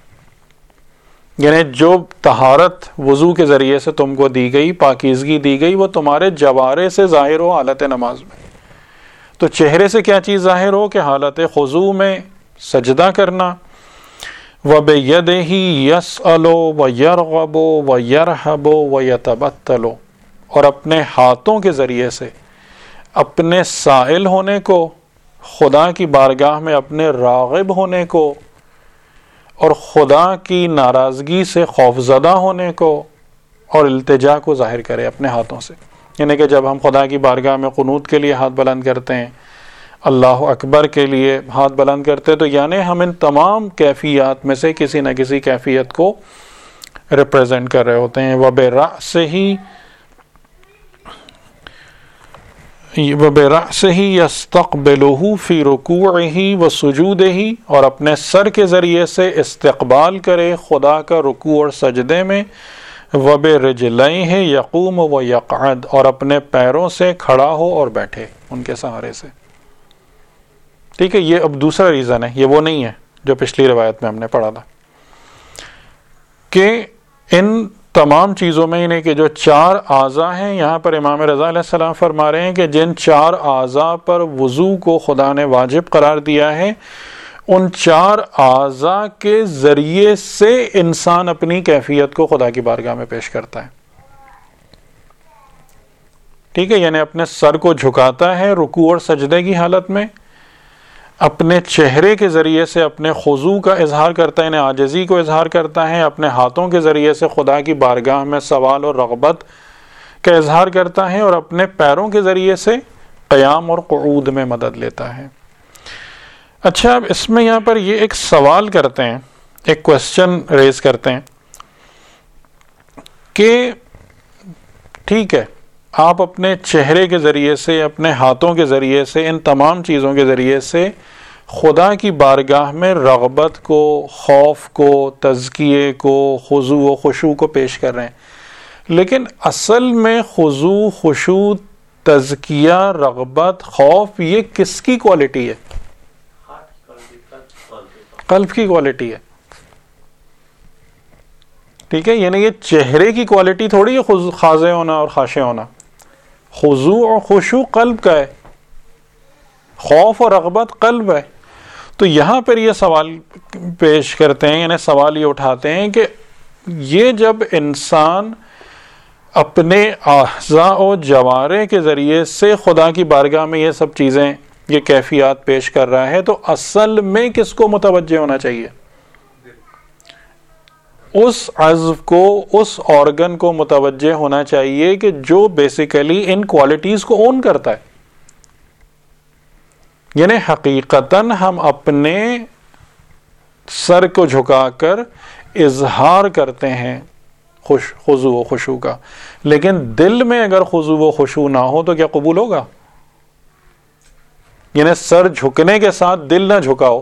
یعنی جو طہارت وضو کے ذریعے سے تم کو دی گئی، پاکیزگی دی گئی، وہ تمہارے جوارے سے ظاہر ہو حالت نماز میں. تو چہرے سے کیا چیز ظاہر ہو؟ کہ حالت خضوع میں سجدہ کرنا. وَبِيَدِهِ يَسْأَلُ وَيَرْغَبُ وَيَرْهَبُ وَيَتَبَتَّلُ، اور اپنے ہاتھوں کے ذریعے سے اپنے سائل ہونے کو، خدا کی بارگاہ میں اپنے راغب ہونے کو، اور خدا کی ناراضگی سے خوفزدہ ہونے کو اور التجا کو ظاہر کرے اپنے ہاتھوں سے. یعنی کہ جب ہم خدا کی بارگاہ میں قنوت کے لیے ہاتھ بلند کرتے ہیں، اللہ اکبر کے لیے ہاتھ بلند کرتے، تو یعنی ہم ان تمام کیفیات میں سے کسی نہ کسی کیفیت کو ریپریزنٹ کر رہے ہوتے ہیں. وَبِرَأْسِهِ وَبِرَأْسِهِ يَسْتَقْبِلُهُ فِي رُكُوعِهِ وَسُجُودِهِ، اور اپنے سر کے ذریعے سے استقبال کرے خدا کا رکوع اور سجدے میں. وَبِرِجْلَيْهِ يَقُومُ وَيَقْعُدُ، اور اپنے پیروں سے کھڑا ہو اور بیٹھے ان کے سہارے سے. ٹھیک ہے، یہ اب دوسرا ریزن ہے، یہ وہ نہیں ہے جو پچھلی روایت میں ہم نے پڑھا تھا کہ ان تمام چیزوں میں یعنی کہ جو چار اعضاء ہیں، یہاں پر امام رضا علیہ السلام فرما رہے ہیں کہ جن چار اعضاء پر وضو کو خدا نے واجب قرار دیا ہے، ان چار اعضاء کے ذریعے سے انسان اپنی کیفیت کو خدا کی بارگاہ میں پیش کرتا ہے. ٹھیک ہے، یعنی اپنے سر کو جھکاتا ہے رکوع اور سجدے کی حالت میں، اپنے چہرے کے ذریعے سے اپنے خضوع کا اظہار کرتا ہے، یعنی عاجزی کو اظہار کرتا ہے، اپنے ہاتھوں کے ذریعے سے خدا کی بارگاہ میں سوال اور رغبت کا اظہار کرتا ہے، اور اپنے پیروں کے ذریعے سے قیام اور قعود میں مدد لیتا ہے. اچھا، اب اس میں یہاں پر یہ ایک سوال کرتے ہیں، ایک کوشچن ریز کرتے ہیں کہ ٹھیک ہے، آپ اپنے چہرے کے ذریعے سے، اپنے ہاتھوں کے ذریعے سے، ان تمام چیزوں کے ذریعے سے خدا کی بارگاہ میں رغبت کو، خوف کو، تزکیے کو، خضوع و خشوع کو پیش کر رہے ہیں، لیکن اصل میں خضوع، خشوع، تزکیہ، رغبت، خوف یہ کس کی کوالٹی ہے؟ قلب کی کوالٹی ہے. ٹھیک ہے، یعنی یہ چہرے کی کوالٹی تھوڑی ہے خاضع ہونا اور خاشع ہونا. خضوع اور خشوع قلب کا ہے، خوف اور رغبت قلب ہے. تو یہاں پر یہ سوال پیش کرتے ہیں، یعنی سوال یہ اٹھاتے ہیں کہ یہ جب انسان اپنے اعضاء و جوارح کے ذریعے سے خدا کی بارگاہ میں یہ سب چیزیں، یہ کیفیات پیش کر رہا ہے، تو اصل میں کس کو متوجہ ہونا چاہیے؟ اس عضو کو، اس آرگن کو متوجہ ہونا چاہیے کہ جو بیسیکلی ان کوالٹیز کو اون کرتا ہے. یعنی حقیقتاً ہم اپنے سر کو جھکا کر اظہار کرتے ہیں خوش خضوع و خشوع کا، لیکن دل میں اگر خضوع و خشوع نہ ہو تو کیا قبول ہوگا؟ یعنی سر جھکنے کے ساتھ دل نہ جھکاؤ،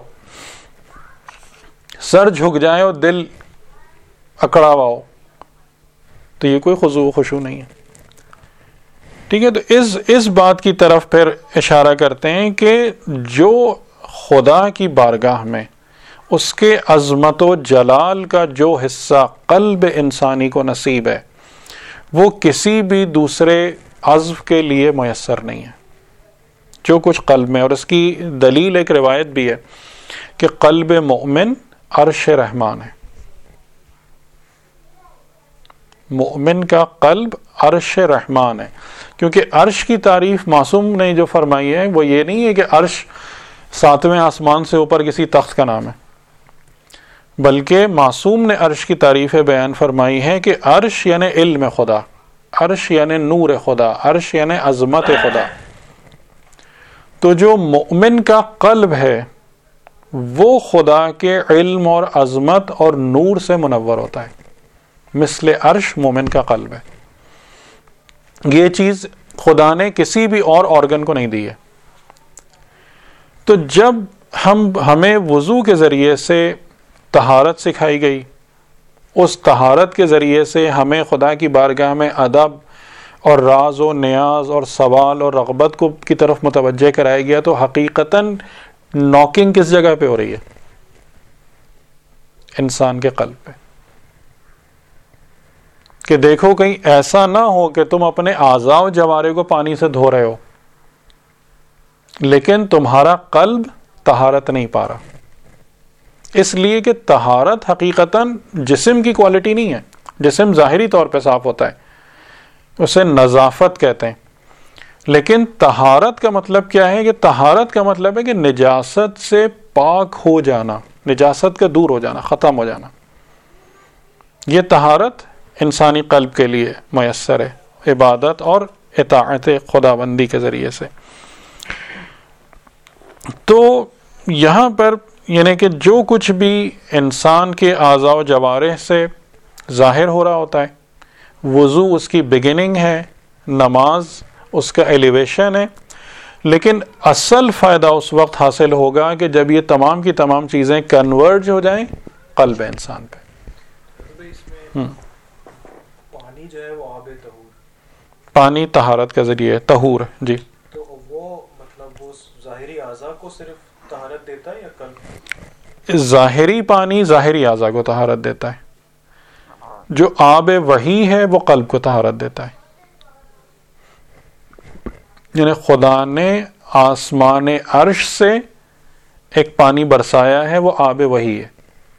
سر جھک جائے اور دل اکڑا ہوا ہو تو یہ کوئی خضوع و خشوع نہیں ہے. ٹھیک ہے، تو اس اس بات کی طرف پھر اشارہ کرتے ہیں کہ جو خدا کی بارگاہ میں اس کے عظمت و جلال کا جو حصہ قلب انسانی کو نصیب ہے وہ کسی بھی دوسرے عضو کے لیے میسر نہیں ہے. جو کچھ قلب میں، اور اس کی دلیل ایک روایت بھی ہے کہ قلب مؤمن عرش رحمان ہے. مؤمن کا قلب عرش رحمان ہے، کیونکہ عرش کی تعریف معصوم نے جو فرمائی ہے وہ یہ نہیں ہے کہ عرش ساتویں آسمان سے اوپر کسی تخت کا نام ہے. بلکہ معصوم نے عرش کی تعریف بیان فرمائی ہے کہ عرش یعنی علم خدا، عرش یعنی نور خدا، عرش یعنی عظمت خدا. تو جو مومن کا قلب ہے وہ خدا کے علم اور عظمت اور نور سے منور ہوتا ہے، مثل عرش مومن کا قلب ہے. یہ چیز خدا نے کسی بھی اور آرگن کو نہیں دی ہے. تو جب ہم ہمیں وضو کے ذریعے سے طہارت سکھائی گئی، اس طہارت کے ذریعے سے ہمیں خدا کی بارگاہ میں ادب اور راز و نیاز اور سوال اور رغبت کو کی طرف متوجہ کرایا گیا، تو حقیقتاً ناکنگ کس جگہ پہ ہو رہی ہے؟ انسان کے قلب پہ. کہ دیکھو کہیں ایسا نہ ہو کہ تم اپنے اعضاء و جوارح کو پانی سے دھو رہے ہو لیکن تمہارا قلب طہارت نہیں پا رہا. اس لیے کہ طہارت حقیقتاً جسم کی کوالٹی نہیں ہے. جسم ظاہری طور پہ صاف ہوتا ہے، اسے نظافت کہتے ہیں، لیکن طہارت کا مطلب کیا ہے؟ کہ طہارت کا مطلب ہے کہ نجاست سے پاک ہو جانا، نجاست کا دور ہو جانا، ختم ہو جانا. یہ طہارت انسانی قلب کے لیے میسر ہے عبادت اور اطاعت خداوندی کے ذریعے سے. تو یہاں پر یعنی کہ جو کچھ بھی انسان کے اعضاء و جوارح سے ظاہر ہو رہا ہوتا ہے، وضو اس کی بگننگ ہے، نماز اس کا ایلیویشن ہے، لیکن اصل فائدہ اس وقت حاصل ہوگا کہ جب یہ تمام کی تمام چیزیں کنورج ہو جائیں قلب انسان پہ. پانی جو ہے وہ آب طہور، پانی طہارت کا ذریعہ طہور. جی تو وہ مطلب وہ ظاہری اعضاء کو صرف طہارت دیتا ہے یا قلب؟ ظاہری پانی ظاہری اعضاء کو طہارت دیتا ہے، جو آب وحی ہے وہ قلب کو طہارت دیتا ہے. یعنی خدا نے آسمان عرش سے ایک پانی برسایا ہے، وہ آب وحی ہے.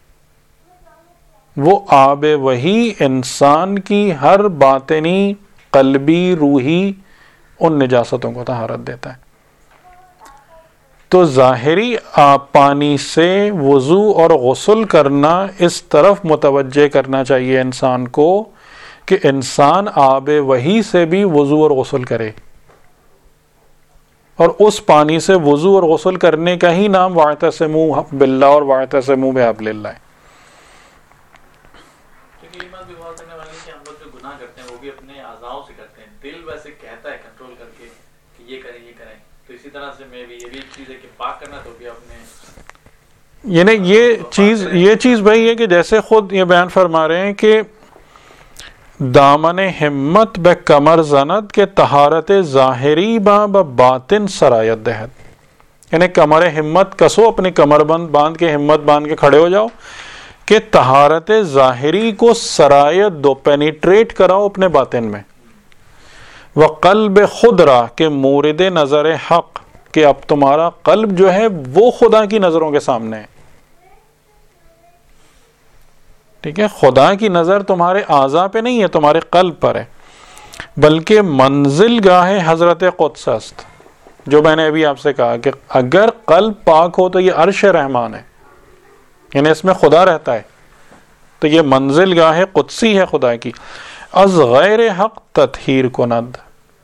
وہ آب وحی انسان کی ہر باطنی، قلبی، روحی ان نجاستوں کو طہارت دیتا ہے. تو ظاہری پانی سے وضو اور غسل کرنا اس طرف متوجہ کرنا چاہیے انسان کو کہ انسان آب وحی سے بھی وضو اور غسل کرے، اور اس پانی سے وضو اور غسل کرنے کا ہی نام واعتصموا باللہ اور واعتصموا بحبل اللہ ہے. کیونکہ یہ بات بھی غور کرنے والی ہے کہ ہم لوگ جو گناہ کرتے ہیں وہ بھی اپنے اعضاء سے کرتے ہیں. دل ویسے کہتا ہے کنٹرول کر کے کہ یہ کریں یہ کریں، تو اسی طرح سے میں بھی یہ بھی ایک چیز ہے کہ پاک کرنا تو بھی اپنے یعنی یہ چیز یہ چیز بھائی ہے کہ جیسے خود یہ بیان فرما رہے ہیں کہ دامن ہمت بے کمر زند کے طہارت ظاہری با باطن سرایت دہد. یعنی کمر ہمت کسو، اپنی کمر بند باندھ کے ہمت باندھ کے کھڑے ہو جاؤ کہ طہارت ظاہری کو سرایت دو، پینیٹریٹ کراؤ اپنے باطن میں. وقلب خدرا کے مورد نظر حق، کہ اب تمہارا قلب جو ہے وہ خدا کی نظروں کے سامنے ہے. ٹھیک ہے، خدا کی نظر تمہارے اعضاء پہ نہیں ہے، تمہارے قلب پر ہے، بلکہ منزل گاہ حضرت قدس است. جو میں نے ابھی آپ سے کہا کہ اگر قلب پاک ہو تو یہ عرش رحمان ہے، یعنی اس میں خدا رہتا ہے، تو یہ منزل گاہ قدسی ہے خدا کی. از غیر حق تطہیر کند،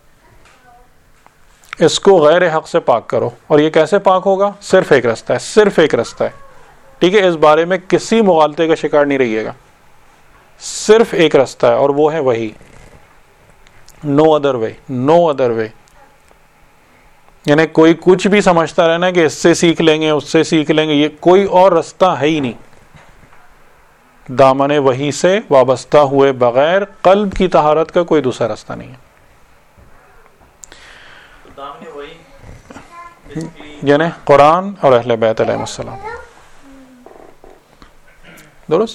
اس کو غیر حق سے پاک کرو. اور یہ کیسے پاک ہوگا؟ صرف ایک رستہ ہے، صرف ایک رستہ ہے. ٹھیک ہے، اس بارے میں کسی مغالطے کا شکار نہیں رہیے گا. صرف ایک رستہ ہے اور وہ ہے وہی. No other way, no other way. یعنی کوئی کچھ بھی سمجھتا رہنا کہ اس سے سیکھ لیں گے اس سے سیکھ لیں گے، یہ کوئی اور رستہ ہے ہی نہیں. دامن وحی سے وابستہ ہوئے بغیر قلب کی طہارت کا کوئی دوسرا راستہ نہیں ہے. یعنی قرآن اور اہل بیت علیہ السلام. درست.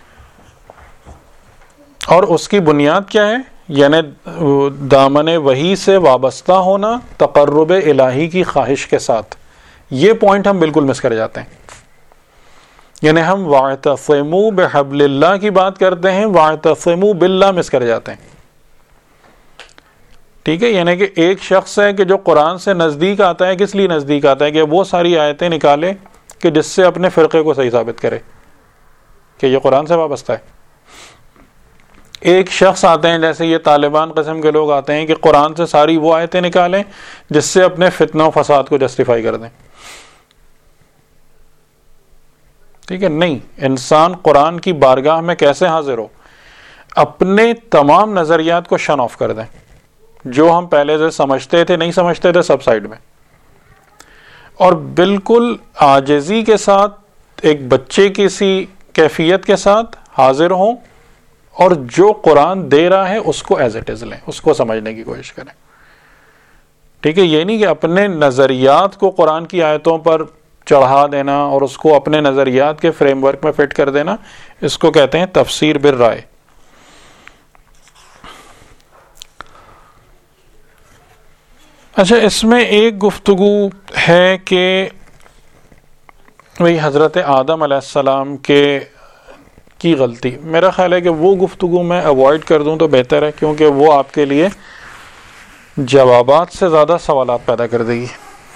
اور اس کی بنیاد کیا ہے؟ یعنی دامن وحی سے وابستہ ہونا تقرب الہی کی خواہش کے ساتھ. یہ پوائنٹ ہم بالکل مس کر جاتے ہیں. یعنی ہم واعتصموا بحبل اللہ کی بات کرتے ہیں، واعتصموا باللہ مس کر جاتے ہیں. ٹھیک ہے، یعنی کہ ایک شخص ہے کہ جو قرآن سے نزدیک آتا ہے. کس لیے نزدیک آتا ہے؟ کہ وہ ساری آیتیں نکالے کہ جس سے اپنے فرقے کو صحیح ثابت کرے. کہ یہ قرآن سے وابستہ ہے. ایک شخص آتے ہیں جیسے یہ طالبان قسم کے لوگ آتے ہیں کہ قرآن سے ساری وہ آیتیں نکالیں جس سے اپنے فتنہ و فساد کو جسٹیفائی کر دیں. ٹھیک ہے, نہیں, انسان قرآن کی بارگاہ میں کیسے حاضر ہو, اپنے تمام نظریات کو شن آف کر دیں, جو ہم پہلے سے سمجھتے تھے نہیں سمجھتے تھے سب سائڈ میں, اور بالکل عاجزی کے ساتھ ایک بچے کی سی کیفیت کے ساتھ حاضر ہوں, اور جو قرآن دے رہا ہے اس کو ایز اٹ از لیں, اس کو سمجھنے کی کوشش کریں. ٹھیک ہے, یہ نہیں کہ اپنے نظریات کو قرآن کی آیتوں پر چڑھا دینا اور اس کو اپنے نظریات کے فریم ورک میں فٹ کر دینا, اس کو کہتے ہیں تفسیر بالرائے. اچھا, اس میں ایک گفتگو ہے کہ وہی حضرت آدم علیہ السلام کے کی غلطی, میرا خیال ہے کہ وہ گفتگو میں اوائڈ کر دوں تو بہتر ہے, کیونکہ وہ آپ کے لیے جوابات سے زیادہ سوالات پیدا کر دے گی.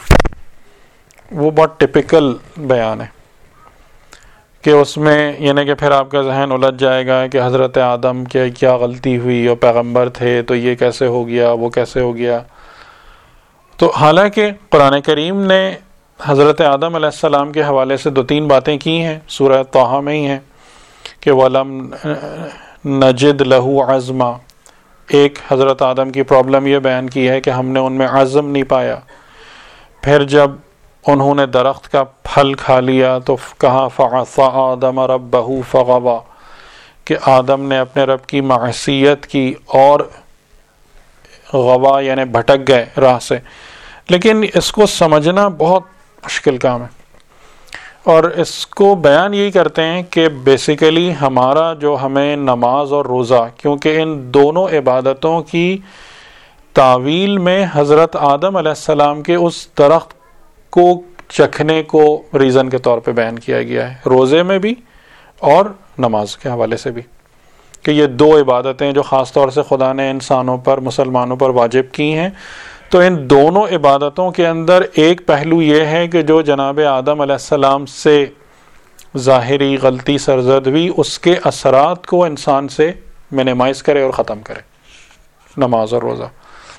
وہ بہت ٹپیکل بیان ہے کہ اس میں یعنی کہ پھر آپ کا ذہن الجھ جائے گا کہ حضرت آدم کے کیا غلطی ہوئی, اور پیغمبر تھے تو یہ کیسے ہو گیا, وہ کیسے ہو گیا. تو حالانکہ قرآن کریم نے حضرت آدم علیہ السلام کے حوالے سے دو تین باتیں کی ہیں, سورہ طٰہٰ میں ہی ہیں کہ وَلَمْ نَجِدْ لَهُ عَزْمًا. ایک حضرت آدم کی پرابلم یہ بیان کی ہے کہ ہم نے ان میں عزم نہیں پایا. پھر جب انہوں نے درخت کا پھل کھا لیا تو کہا فَعَصَىٰ آدَمَ رَبَّهُ فَغَوَىٰ, کہ آدم نے اپنے رب کی معصیت کی اور غوا یعنی بھٹک گئے راہ سے. لیکن اس کو سمجھنا بہت مشکل کام ہے, اور اس کو بیان یہی کرتے ہیں کہ بیسیکلی ہمارا جو ہمیں نماز اور روزہ, کیونکہ ان دونوں عبادتوں کی تعویل میں حضرت آدم علیہ السلام کے اس درخت کو چکھنے کو ریزن کے طور پہ بیان کیا گیا ہے, روزے میں بھی اور نماز کے حوالے سے بھی, کہ یہ دو عبادتیں جو خاص طور سے خدا نے انسانوں پر, مسلمانوں پر واجب کی ہیں. تو ان دونوں عبادتوں کے اندر ایک پہلو یہ ہے کہ جو جناب آدم علیہ السلام سے ظاہری غلطی سرزد ہوئی, اس کے اثرات کو انسان سے منیمائز کرے اور ختم کرے, نماز اور روزہ.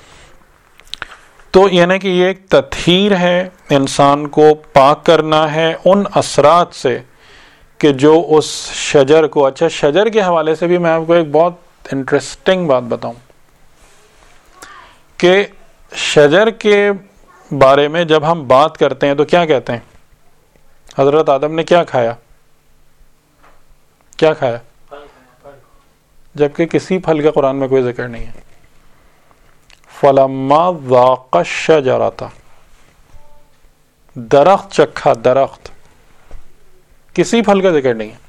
تو یعنی کہ یہ ایک تطہیر ہے, انسان کو پاک کرنا ہے ان اثرات سے کہ جو اس شجر کو, اچھا شجر کے حوالے سے بھی میں آپ کو ایک بہت انٹرسٹنگ بات بتاؤں کہ شجر کے بارے میں جب ہم بات کرتے ہیں تو کیا کہتے ہیں, حضرت آدم نے کیا کھایا, کیا کھایا, جبکہ کسی پھل کا قرآن میں کوئی ذکر نہیں ہے. فَلَمَّا ذَاقَ الشَّجَرَةَ, درخت چکھا, درخت, کسی پھل کا ذکر نہیں ہے.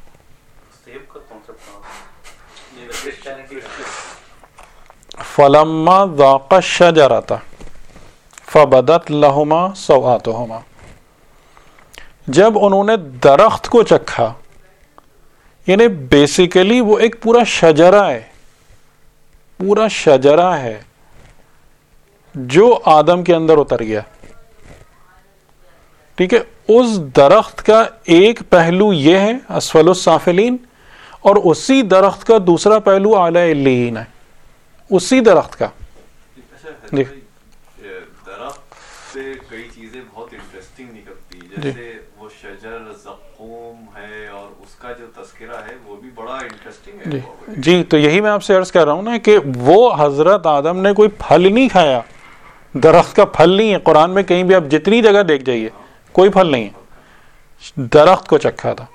فَلَمَّا ذَاقَ الشَّجَرَةَ فَبَدَتْ لَهُمَا سَوْآتُهُمَا, جب انہوں نے درخت کو چکھا, یعنی بیسیکلی وہ ایک پورا شجرہ ہے, پورا شجرہ ہے جو آدم کے اندر اتر گیا. ٹھیک ہے, اس درخت کا ایک پہلو یہ ہے اسفل السافلین, اور اسی درخت کا دوسرا پہلو اعلی علیین ہے, اسی درخت کا. جی, درخت سے کئی چیزیں بہت انٹرسٹنگ نکلتی, جیسے وہ شجر زقوم ہے اور اس کا جو تذکرہ ہے وہ بھی بڑا انٹرسٹنگ ہے. جی جی, تو یہی میں آپ سے عرض کر رہا ہوں نا کہ وہ حضرت آدم نے کوئی پھل نہیں کھایا, درخت کا پھل نہیں ہے. قرآن میں کہیں بھی آپ جتنی جگہ دیکھ جائیے کوئی پھل نہیں ہے, درخت کو چکھا تھا.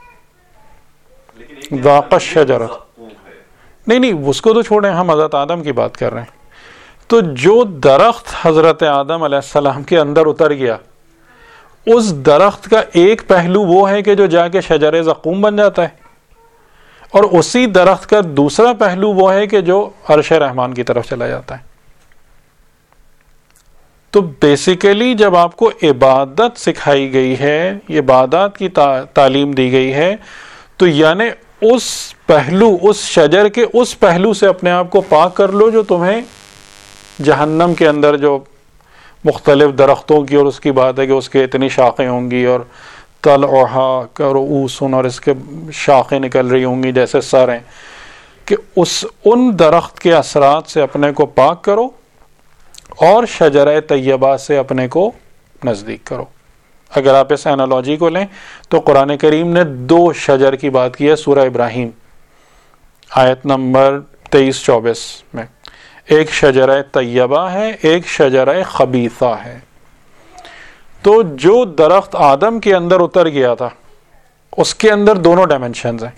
ذاق الشجرہ, نہیں نہیں اس کو تو چھوڑیں, ہم حضرت آدم کی بات کر رہے ہیں. تو جو درخت حضرت آدم علیہ السلام کے اندر اتر گیا, اس درخت کا ایک پہلو وہ ہے کہ جو جا کے شجر زقوم بن جاتا ہے, اور اسی درخت کا دوسرا پہلو وہ ہے کہ جو عرش رحمان کی طرف چلا جاتا ہے. تو بیسیکلی جب آپ کو عبادت سکھائی گئی ہے, عبادات کی تعلیم دی گئی ہے, تو یعنی اس پہلو, اس شجر کے اس پہلو سے اپنے آپ کو پاک کر لو جو تمہیں جہنم کے اندر جو مختلف درختوں کی, اور اس کی بات ہے کہ اس کے اتنی شاخیں ہوں گی اور طلعها كرؤوس، اور اس کے شاخیں نکل رہی ہوں گی جیسے سر ہیں، کہ اس ان درخت کے اثرات سے اپنے کو پاک کرو اور شجرہ طیبہ سے اپنے کو نزدیک کرو. اگر آپ اس اینالوجی کو لیں تو قرآن کریم نے دو شجر کی بات کی ہے سورہ ابراہیم آیت نمبر تیئیس چوبیس میں. ایک شجرہ طیبہ ہے، ایک شجرہ خبیثہ ہے. تو جو درخت آدم کے اندر اتر گیا تھا اس کے اندر دونوں ڈائمنشنز ہیں.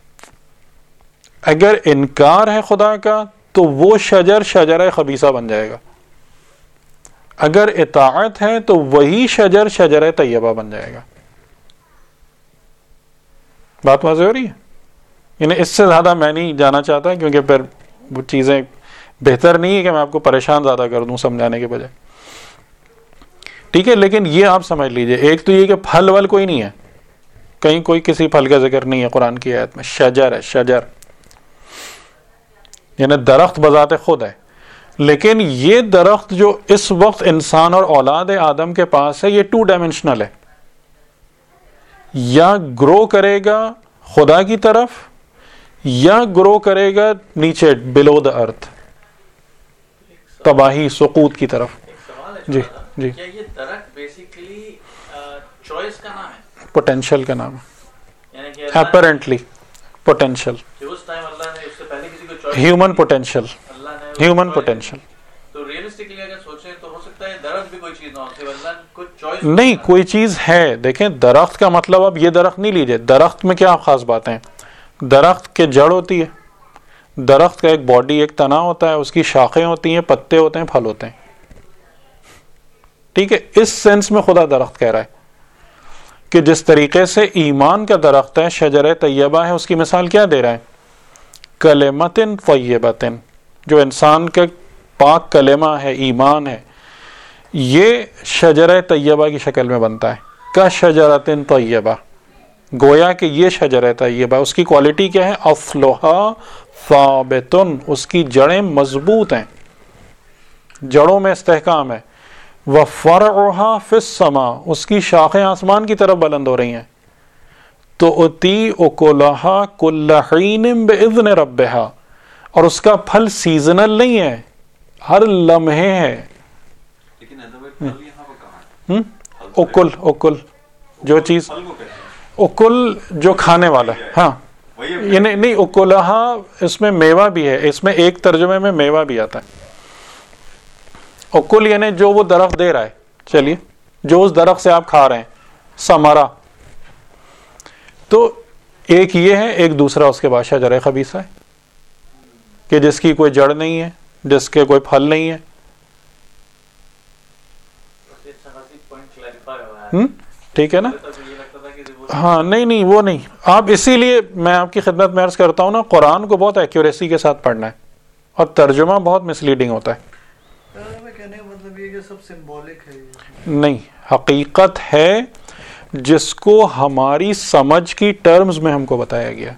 اگر انکار ہے خدا کا تو وہ شجر شجرہ خبیثہ بن جائے گا، اگر اطاعت ہے تو وہی شجر شجرہ طیبہ بن جائے گا. بات واضح ہو رہی ہے؟ یعنی اس سے زیادہ میں نہیں جانا چاہتا کیونکہ پھر وہ چیزیں بہتر نہیں ہے کہ میں آپ کو پریشان زیادہ کر دوں سمجھانے کے بجائے. ٹھیک ہے، لیکن یہ آپ سمجھ لیجئے، ایک تو یہ کہ پھل ول کوئی نہیں ہے، کہیں کوئی کسی پھل کا ذکر نہیں ہے قرآن کی آیت میں. شجر ہے، شجر یعنی درخت بذات خود ہے. لیکن یہ درخت جو اس وقت انسان اور اولاد آدم کے پاس ہے یہ ٹو ڈائمنشنل ہے. یا گرو کرے گا خدا کی طرف یا گرو کرے گا نیچے بلو دا ارتھ، تباہی سقوط کی طرف. جی جی کیا یہ درخت بیسیکلی چوائس کا نام ہے؟ پوٹینشیل کا نام ہے، یعنی کہ اپیرنٹلی پوٹینشیل، اس ٹائم اللہ نے اس سے پہلے کسی کو چوائس ہیومن پوٹینشیل، اللہ نے ہیومن پوٹینشیل. تو ریئلسٹکلی اگر سوچیں تو ہو سکتا ہے درخت بھی کوئی چیز نہ ہوتی، اللہ نے کوئی چوائس نہیں، کوئی چیز ہے. دیکھیں درخت کا مطلب اب یہ درخت نہیں لیجئے. درخت میں کیا خاص باتیں ہیں؟ درخت کے جڑ ہوتی ہے، درخت کا ایک باڈی ایک تنا ہوتا ہے، اس کی شاخیں ہوتی ہیں، پتے ہوتے ہیں، پھل ہوتے ہیں. ٹھیک ہے، اس سینس میں خدا درخت کہہ رہا ہے کہ جس طریقے سے ایمان کا درخت ہے، شجرہ طیبہ ہے، اس کی مثال کیا دے رہا ہے؟ کلمۃ طیبۃ، جو انسان کا پاک کلمہ ہے، ایمان ہے، یہ شجرہ طیبہ کی شکل میں بنتا ہے. کا شجرۃ طیبہ، گویا کہ یہ شجرہ طیبہ، اس کی کوالٹی کیا ہے؟ اصلھا ثابت، اس کی جڑیں مضبوط ہیں، جڑوں میں استحکام ہے. وفرعها فی السماء، اس کی شاخیں آسمان کی طرف بلند ہو رہی ہیں. تؤتی اکلھا کل حین باذن ربھا، اور اس کا پھل سیزنل نہیں ہے، ہر لمحے ہے. لیکن ادب پھل یہاں پر کہاں ہے؟ اکل، اکل جو چیز، پھل کو کہتے ہیں اکل جو کھانے والا ہے. ہاں یعنی نہیں، اکلھا اس میں میوہ بھی ہے، اس میں ایک ترجمے میں میوہ بھی آتا ہے. اکل یعنی جو وہ درخت دے رہا ہے، چلیے جو اس درخت سے آپ کھا رہے ہیں، ثمرہ. تو ایک یہ ہے، ایک دوسرا اس کے بعد شجرہ خبیثہ ہے کہ جس کی کوئی جڑ نہیں ہے، جس کے کوئی پھل نہیں ہے. ہم ٹھیک ہے نا؟ ہاں نہیں نہیں وہ نہیں. آپ اسی لیے میں آپ کی خدمت میں عرض کرتا ہوں نا، قرآن کو بہت ایکوریسی کے ساتھ پڑھنا ہے اور ترجمہ بہت مسلیڈنگ ہوتا ہے. مطلب یہ کہ سب سمبولک ہے، نہیں، حقیقت ہے جس کو ہماری سمجھ کی ٹرمز میں ہم کو بتایا گیا.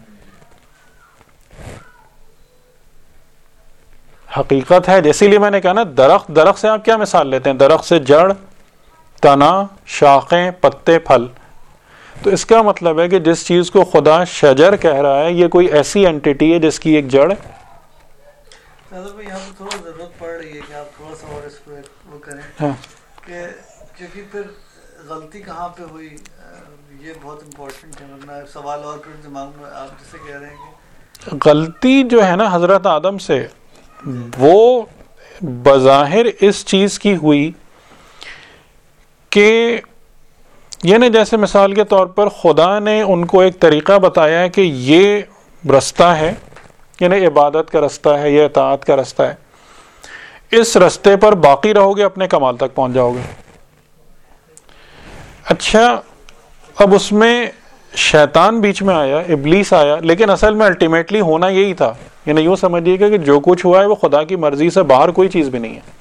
حقیقت ہے. اسی لیے میں نے کہا نا، درخت درخت سے آپ کیا مثال لیتے ہیں؟ درخت سے جڑ، تنا، شاخیں، پتے، پھل. تو اس کا مطلب ہے کہ جس چیز کو خدا شجر کہہ رہا ہے، یہ کوئی ایسی اینٹیٹی ہے جس کی ایک جڑ ہے. یہاں پہ تھوڑا ضرورت پڑ رہی ہے کہ آپ تھوڑا سا اور اس کو وہ کریں کہ کیونکہ پھر غلطی کہاں پہ ہوئی، یہ بہت امپورٹنٹ ہے. ورنہ سوال اور پھر دماغ میں آپ جسے کہہ رہے ہیں کہ غلطی جو ہے نا حضرت آدم سے، وہ بظاہر اس چیز کی ہوئی کہ یعنی جیسے مثال کے طور پر خدا نے ان کو ایک طریقہ بتایا ہے کہ یہ رستہ ہے، یعنی عبادت کا رستہ ہے، یہ اطاعت کا رستہ ہے، اس رستے پر باقی رہو گے اپنے کمال تک پہنچ جاؤ گے. اچھا اب اس میں شیطان بیچ میں آیا، ابلیس آیا، لیکن اصل میں الٹیمیٹلی ہونا یہی تھا. یعنی یوں سمجھیے گا کہ جو کچھ ہوا ہے وہ خدا کی مرضی سے باہر کوئی چیز بھی نہیں ہے.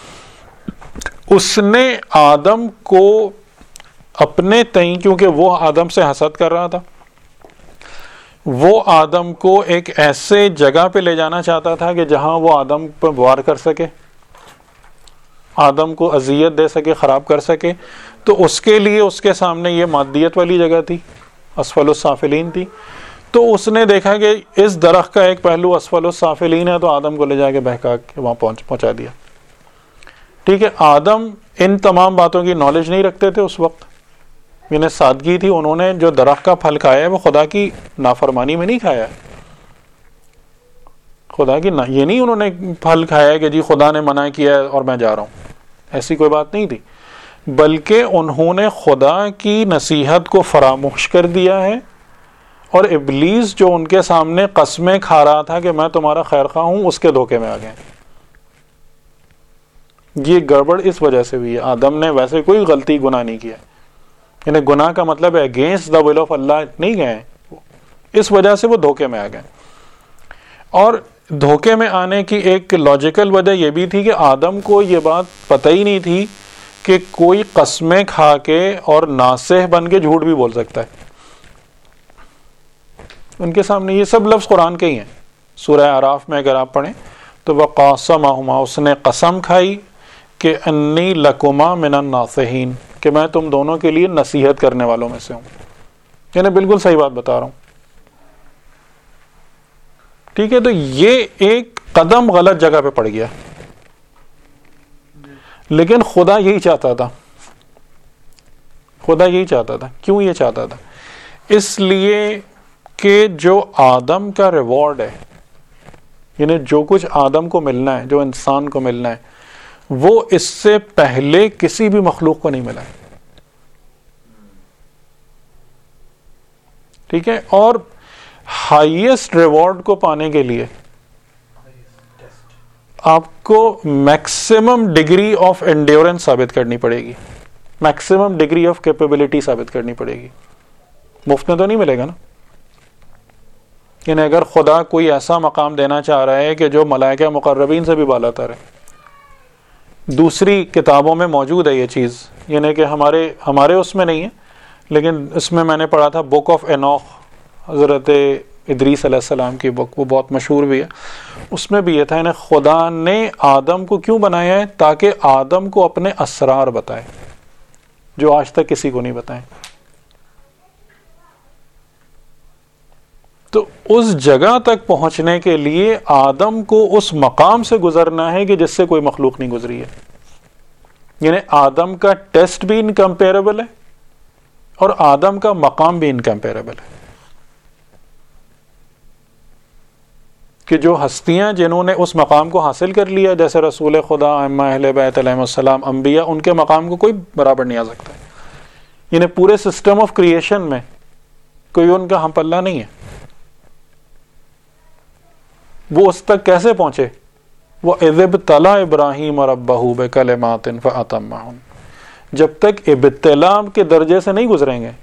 اس نے آدم کو اپنے تئیں، کیونکہ وہ آدم سے حسد کر رہا تھا، وہ آدم کو ایک ایسے جگہ پہ لے جانا چاہتا تھا کہ جہاں وہ آدم پہ وار کر سکے. آدم کو اذیت دے سکے, خراب کر سکے, تو اس کے لیے اس کے سامنے یہ مادیت والی جگہ تھی, اسفل السافلین تھی. تو اس نے دیکھا کہ اس درخت کا ایک پہلو اسفل السافلین ہے, تو آدم کو لے جا کے بہکا کے وہاں پہنچ پہنچا دیا. ٹھیک ہے, آدم ان تمام باتوں کی نالج نہیں رکھتے تھے اس وقت, انہیں سادگی تھی. انہوں نے جو درخت کا پھل کھایا ہے وہ خدا کی نافرمانی میں نہیں کھایا ہے, خدا کی نا... یہ نہیں انہوں نے پھل کھایا ہے کہ جی خدا نے منع کیا ہے اور میں جا رہا ہوں, ایسی کوئی بات نہیں تھی, بلکہ انہوں نے خدا کی نصیحت کو فراموش کر دیا ہے, اور ابلیس جو ان کے سامنے قسمیں کھا رہا تھا کہ میں تمہارا خیر خواہ ہوں, اس کے دھوکے میں آ گئے. یہ گڑبڑ اس وجہ سے ہوئی ہے. آدم نے ویسے کوئی غلطی گناہ نہیں کیا, یعنی گناہ کا مطلب ہے اگینسٹ دا ول آف اللہ نہیں گئے, اس وجہ سے وہ دھوکے میں آ گئے. اور دھوکے میں آنے کی ایک لاجیکل وجہ یہ بھی تھی کہ آدم کو یہ بات پتہ ہی نہیں تھی کہ کوئی قسمیں کھا کے اور ناصح بن کے جھوٹ بھی بول سکتا ہے. ان کے سامنے یہ سب لفظ قرآن کے ہی ہیں. سورہ اعراف میں اگر آپ پڑھیں تو وَقَاسَمَهُمَا, اس نے قسم کھائی کہ انی لکما من الناصحین, کہ میں تم دونوں کے لیے نصیحت کرنے والوں میں سے ہوں. یعنی بالکل صحیح بات بتا رہا ہوں. ٹھیک ہے, تو یہ ایک قدم غلط جگہ پہ پڑ گیا, لیکن خدا یہی چاہتا تھا. خدا یہی چاہتا تھا. کیوں یہ چاہتا تھا؟ اس لیے کہ جو آدم کا ریوارڈ ہے, یعنی جو کچھ آدم کو ملنا ہے, جو انسان کو ملنا ہے, وہ اس سے پہلے کسی بھی مخلوق کو نہیں ملا ہے. ٹھیک ہے, اور ہائیسٹ ریوارڈ کو پانے کے لیے آپ کو میکسیمم ڈگری آف انڈیورنس ثابت کرنی پڑے گی, میکسیمم ڈگری آف کیپیبلٹی ثابت کرنی پڑے گی. مفت میں تو نہیں ملے گا نا. یعنی اگر خدا کوئی ایسا مقام دینا چاہ رہا ہے کہ جو ملائکہ مقربین سے بھی بالا تر ہے, دوسری کتابوں میں موجود ہے یہ چیز, یعنی کہ ہمارے ہمارے اس میں نہیں ہے, لیکن اس میں میں نے پڑھا تھا بک آف اینوخ, حضرت ادریس علیہ السلام کی بک, وہ بہت مشہور بھی ہے. اس میں بھی یہ تھا, یعنی خدا نے آدم کو کیوں بنایا ہے؟ تاکہ آدم کو اپنے اسرار بتائے جو آج تک کسی کو نہیں بتائے. تو اس جگہ تک پہنچنے کے لیے آدم کو اس مقام سے گزرنا ہے کہ جس سے کوئی مخلوق نہیں گزری ہے. یعنی آدم کا ٹیسٹ بھی انکمپیریبل ہے اور آدم کا مقام بھی انکمپیریبل ہے. کہ جو ہستیاں جنہوں نے اس مقام کو حاصل کر لیا, جیسے رسول خدا, ائمہ اہل بیت علیہم السلام, انبیاء, ان کے مقام کو کوئی برابر نہیں آ سکتا. یعنی پورے سسٹم آف کریشن میں کوئی ان کا ہم پلہ نہیں ہے. وہ اس تک کیسے پہنچے؟ وہ اذ ابتلی ابراہیم ربہ بکلمات فاتمہن, جب تک ابتلاء کے درجے سے نہیں گزریں گے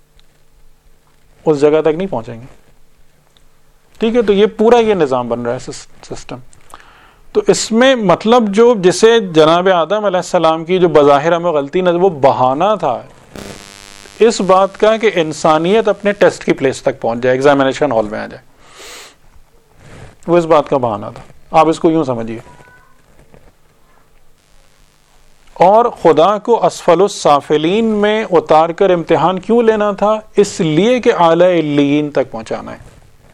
اس جگہ تک نہیں پہنچیں گے. ٹھیک ہے, تو یہ پورا یہ نظام بن رہا ہے سسٹم. تو اس میں مطلب جو جسے جناب آدم علیہ السلام کی جو بظاہر ہمیں غلطی نظر, وہ بہانہ تھا اس بات کا کہ انسانیت اپنے ٹیسٹ کی پلیس تک پہنچ جائے, ایگزامینیشن ہال میں آ جائے. وہ اس بات کا بہانہ تھا. آپ اس کو یوں سمجھیے. اور خدا کو اسفل السافلین میں اتار کر امتحان کیوں لینا تھا؟ اس لیے کہ اعلی علیین تک پہنچانا ہے.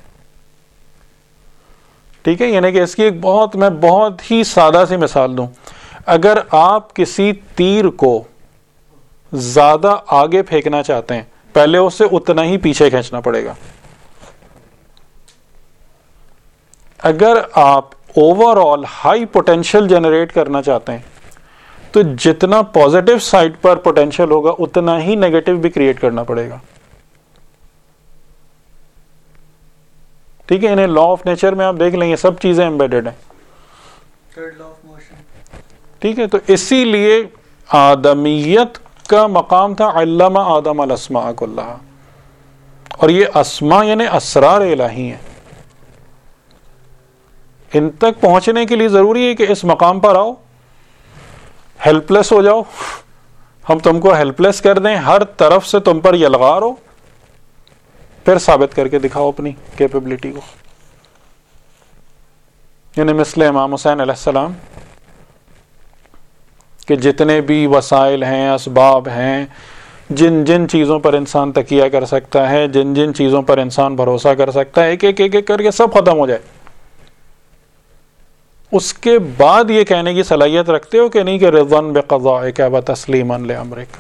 ٹھیک ہے, یعنی کہ اس کی ایک بہت میں بہت ہی سادہ سی مثال دوں. اگر آپ کسی تیر کو زیادہ آگے پھینکنا چاہتے ہیں, پہلے اسے اتنا ہی پیچھے کھینچنا پڑے گا. اگر آپ overall high potential generate کرنا چاہتے ہیں تو جتنا پازیٹیو سائڈ پر پوٹینشیل ہوگا اتنا ہی نیگیٹو بھی کریٹ کرنا پڑے گا. ٹھیک ہے, انہیں لا آف نیچر میں آپ دیکھ لیں یہ سب چیزیں ایمبیڈڈ ہیں. ٹھیک ہے, تو اسی لیے آدمیت کا مقام تھا علم آدم الاسماء کلھا, اور یہ اسماء یعنی اسرار الہی ہیں. ان تک پہنچنے کے لیے ضروری ہے کہ اس مقام پر آؤ, ہیلپ لیس ہو جاؤ, ہم تم کو ہیلپ لیس کر دیں, ہر طرف سے تم پر یلغار ہو, پھر ثابت کر کے دکھاؤ اپنی کیپیبلٹی کو. یعنی مثل امام حسین علیہ السلام کہ جتنے بھی وسائل ہیں، اسباب ہیں، جن جن چیزوں پر انسان تکیہ کر سکتا ہے، جن جن چیزوں پر انسان بھروسہ کر سکتا ہے، ایک ایک ایک ایک کر کے سب ختم ہو جائے، اس کے بعد یہ کہنے کی صلاحیت رکھتے ہو کہ نہیں کہ رضوان بقضائک و تسلیما لامرک،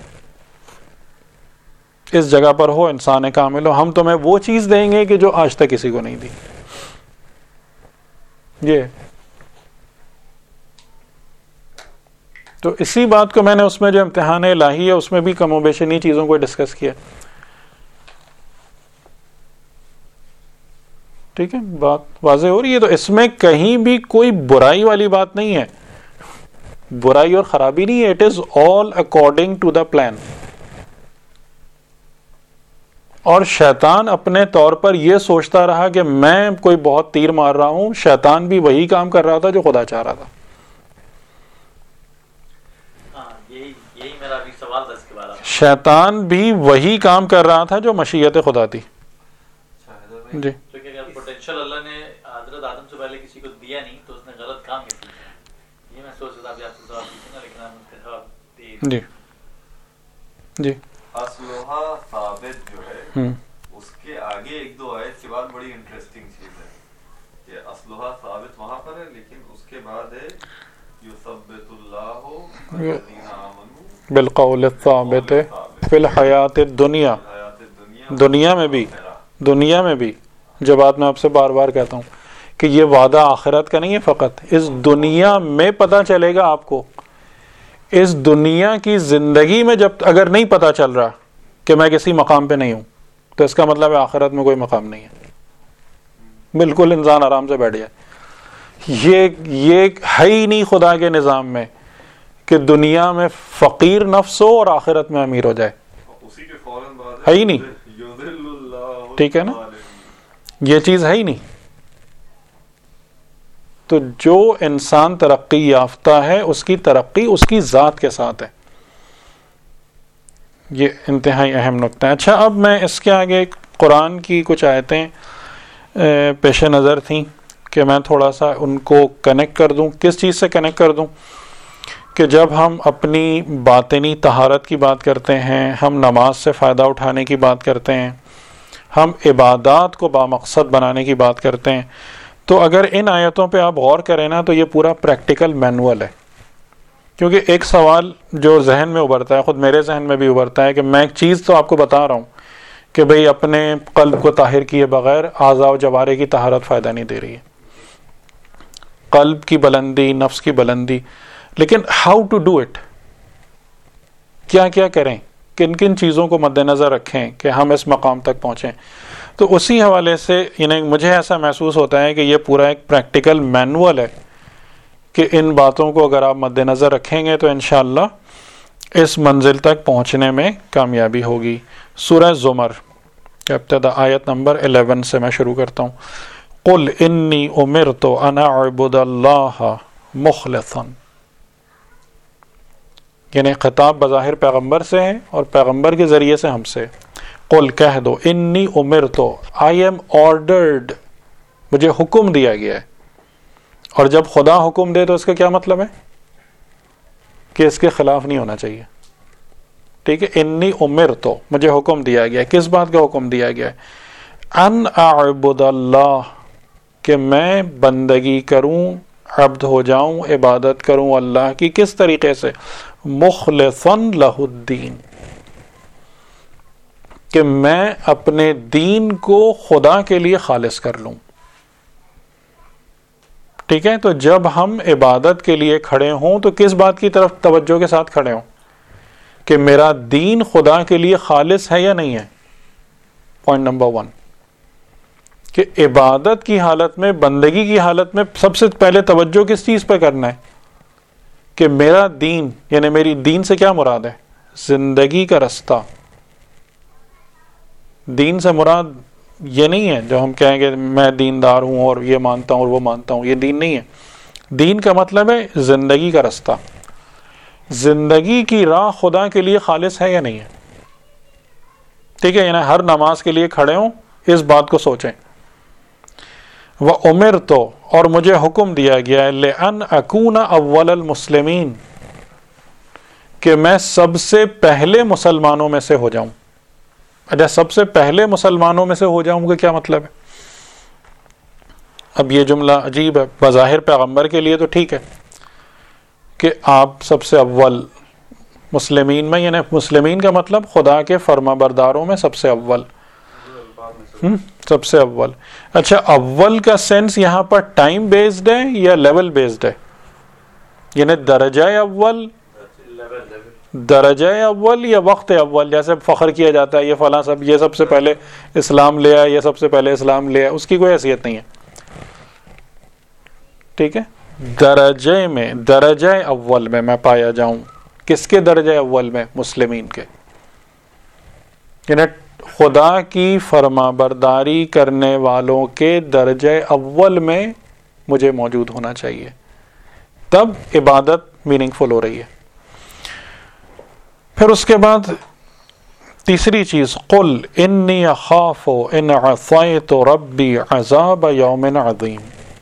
اس جگہ پر ہو انسان کامل ہو، ہم تمہیں وہ چیز دیں گے کہ جو آج تک کسی کو نہیں دی. یہ تو اسی بات کو میں نے اس میں جو امتحان الہی ہے اس میں بھی کم و بیش انہی چیزوں کو ڈسکس کیا. ٹھیک ہے، بات واضح ہو رہی ہے. تو اس میں کہیں بھی کوئی برائی والی بات نہیں ہے، برائی اور خرابی نہیں ہے. It is all according to the plan. اور شیطان اپنے طور پر یہ سوچتا رہا کہ میں کوئی بہت تیر مار رہا ہوں، شیطان بھی وہی کام کر رہا تھا جو خدا چاہ رہا تھا. شیطان بھی وہی کام کر رہا تھا جو مشیت خدا تھی. جی پوٹینشیل اللہ نے حضرت آدم سے پہلے کسی کو دیا نہیں تو اس نے غلط کام کیا. یہ میں سوچ رہا تھا آپ سے سوال پوچھنا، لیکن آپ نے جواب جی جی اسلحہ ثابت جو ہے اس کے آگے ایک دو آیت کے بعد بڑی انٹرسٹنگ چیز ہے کہ اسلحہ ثابت وہاں پر ہے، لیکن اس کے بعد ہے یثبت اللہ الذین آمنوا بالقول الثابت فی الحیات الدنیا، دنیا میں بھی دنیا میں بھی جو بات میں آپ سے بار بار کہتا ہوں کہ یہ وعدہ آخرت کا نہیں ہے، فقط اس دنیا میں پتہ چلے گا آپ کو. اس دنیا کی زندگی میں جب اگر نہیں پتہ چل رہا کہ میں کسی مقام پہ نہیں ہوں تو اس کا مطلب ہے آخرت میں کوئی مقام نہیں ہے. بالکل انسان آرام سے بیٹھ جائے. یہ یہ ہے ہی نہیں خدا کے نظام میں کہ دنیا میں فقیر نفس ہو اور آخرت میں امیر ہو جائے، ہے ہی نہیں. ٹھیک ہے نا، یہ چیز ہے ہی نہیں. تو جو انسان ترقی یافتہ ہے اس کی ترقی اس کی ذات کے ساتھ ہے. یہ انتہائی اہم نکتہ ہے. اچھا، اب میں اس کے آگے قرآن کی کچھ آیتیں پیش نظر تھیں کہ میں تھوڑا سا ان کو کنیکٹ کر دوں. کس چیز سے کنیکٹ کر دوں؟ کہ جب ہم اپنی باطنی طہارت کی بات کرتے ہیں، ہم نماز سے فائدہ اٹھانے کی بات کرتے ہیں، ہم عبادات کو بامقصد بنانے کی بات کرتے ہیں، تو اگر ان آیتوں پہ آپ غور کریں نا تو یہ پورا پریکٹیکل مینول ہے. کیونکہ ایک سوال جو ذہن میں ابھرتا ہے، خود میرے ذہن میں بھی ابھرتا ہے کہ میں ایک چیز تو آپ کو بتا رہا ہوں کہ بھئی اپنے قلب کو طاہر کیے بغیر اعضاء و جوارح کی طہارت فائدہ نہیں دے رہی ہے. قلب کی بلندی، نفس کی بلندی، لیکن ہاؤ ٹو ڈو اٹ، کیا کیا کریں، کن کن چیزوں کو مد نظر رکھیں کہ ہم اس مقام تک پہنچیں. تو اسی حوالے سے یعنی مجھے ایسا محسوس ہوتا ہے کہ یہ پورا ایک پریکٹیکل مینول ہے کہ ان باتوں کو اگر آپ مد نظر رکھیں گے تو انشاءاللہ اس منزل تک پہنچنے میں کامیابی ہوگی. سورہ زمر ابتدا آیت نمبر الیون سے میں شروع کرتا ہوں. قل انی امرت ان اعبد اللہ مخلصا، یعنی خطاب بظاہر پیغمبر سے ہے اور پیغمبر کے ذریعے سے ہم سے. قل کہہ دو، انی امرت، آئی ایم آرڈرڈ، مجھے حکم دیا گیا ہے. اور جب خدا حکم دے تو اس کا کیا مطلب ہے کہ اس کے خلاف نہیں ہونا چاہیے. ٹھیک ہے، انی امرت، مجھے حکم دیا گیا ہے. کس بات کا حکم دیا گیا ہے؟ ان اعبد اللہ، کہ میں بندگی کروں، عبد ہو جاؤں، عبادت کروں اللہ کی. کس طریقے سے؟ مخلصا لہ الدین، کہ میں اپنے دین کو خدا کے لیے خالص کر لوں. ٹھیک ہے، تو جب ہم عبادت کے لیے کھڑے ہوں تو کس بات کی طرف توجہ کے ساتھ کھڑے ہوں کہ میرا دین خدا کے لیے خالص ہے یا نہیں ہے. پوائنٹ نمبر ون، کہ عبادت کی حالت میں، بندگی کی حالت میں سب سے پہلے توجہ کس چیز پہ کرنا ہے کہ میرا دین، یعنی میری دین سے کیا مراد ہے؟ زندگی کا رستہ. دین سے مراد یہ نہیں ہے جو ہم کہیں کہ میں دیندار ہوں اور یہ مانتا ہوں اور وہ مانتا ہوں، یہ دین نہیں ہے. دین کا مطلب ہے زندگی کا رستہ. زندگی کی راہ خدا کے لیے خالص ہے یا نہیں ہے. ٹھیک ہے، یعنی ہر نماز کے لیے کھڑے ہوں اس بات کو سوچیں. وَأُمِرْتُ، اور مجھے حکم دیا گیا ہے، لِأَنْ أَكُونَ أَوَّلَ الْمُسْلِمِينَ، کہ میں سب سے پہلے مسلمانوں میں سے ہو جاؤں. اچھا سب سے پہلے مسلمانوں میں سے ہو جاؤں گا کیا مطلب ہے؟ اب یہ جملہ عجیب ہے. بظاہر پیغمبر کے لیے تو ٹھیک ہے کہ آپ سب سے اول مسلمین میں، یعنی مسلمین کا مطلب خدا کے فرما برداروں میں سب سے اول، سب سے اول. اچھا اول کا سینس یہاں پر ٹائم بیسڈ ہے یا لیول بیسڈ ہے؟ یعنی درجہ اول، درجہ اول یا وقت اول؟ جیسے فخر کیا جاتا ہے یہ فلاں سب یہ سب سے پہلے اسلام لے آیا، یہ سب سے پہلے اسلام لے آیا، اس کی کوئی حیثیت نہیں ہے. ٹھیک ہے، درجے میں، درجہ اول میں میں پایا جاؤں. کس کے درجہ اول میں؟ مسلمین کے. یعنی خدا کی فرما برداری کرنے والوں کے درجہ اول میں مجھے موجود ہونا چاہیے، تب عبادت میننگ فل ہو رہی ہے. پھر اس کے بعد تیسری چیز، قل انی اخاف ان عصیت ربی عذاب یوم عظیم.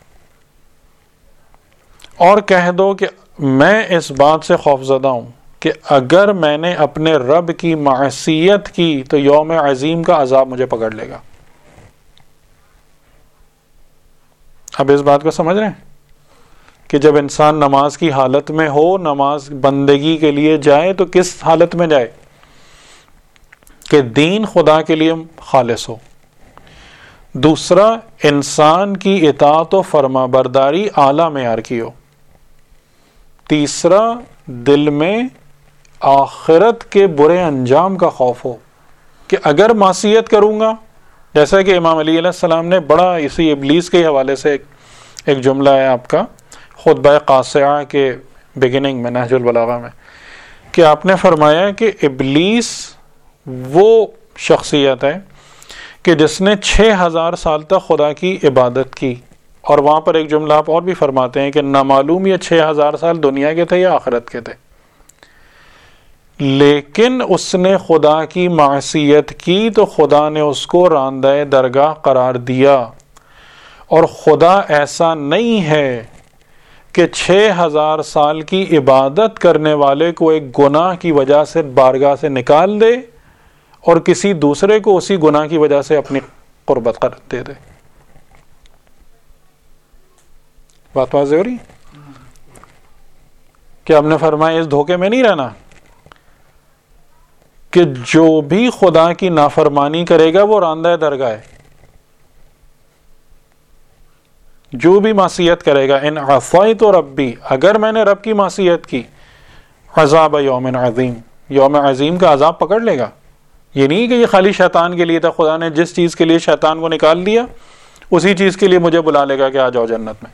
اور کہہ دو کہ میں اس بات سے خوف زدہ ہوں کہ اگر میں نے اپنے رب کی معصیت کی تو یوم عظیم کا عذاب مجھے پکڑ لے گا. اب اس بات کو سمجھ رہے ہیں کہ جب انسان نماز کی حالت میں ہو، نماز بندگی کے لیے جائے تو کس حالت میں جائے کہ دین خدا کے لیے خالص ہو. دوسرا، انسان کی اطاعت و فرما برداری اعلیٰ معیار کی ہو. تیسرا، دل میں آخرت کے برے انجام کا خوف ہو کہ اگر معصیت کروں گا، جیسا کہ امام علی علیہ السلام نے بڑا اسی ابلیس کے حوالے سے ایک, ایک جملہ ہے آپ کا خطبہ قاصعہ کے بگننگ میں نہج البلاغہ میں، کہ آپ نے فرمایا کہ ابلیس وہ شخصیت ہے کہ جس نے چھ ہزار سال تک خدا کی عبادت کی، اور وہاں پر ایک جملہ آپ اور بھی فرماتے ہیں کہ نامعلوم یہ چھ ہزار سال دنیا کے تھے یا آخرت کے تھے، لیکن اس نے خدا کی معصیت کی تو خدا نے اس کو راندہ درگاہ قرار دیا. اور خدا ایسا نہیں ہے کہ چھ ہزار سال کی عبادت کرنے والے کو ایک گناہ کی وجہ سے بارگاہ سے نکال دے اور کسی دوسرے کو اسی گناہ کی وجہ سے اپنی قربت قرار دے دے. بات واضح ہو رہی کہ آپ نے فرمایا اس دھوکے میں نہیں رہنا کہ جو بھی خدا کی نافرمانی کرے گا وہ راندہ درگاہ ہے. جو بھی معصیت کرے گا، ان عصیت ربی، اگر میں نے رب کی معصیت کی، عذاب یوم عظیم، یوم عظیم کا عذاب پکڑ لے گا. یہ نہیں کہ یہ خالی شیطان کے لیے تھا، خدا نے جس چیز کے لیے شیطان کو نکال دیا اسی چیز کے لیے مجھے بلا لے گا کہ آ جاؤ جنت میں.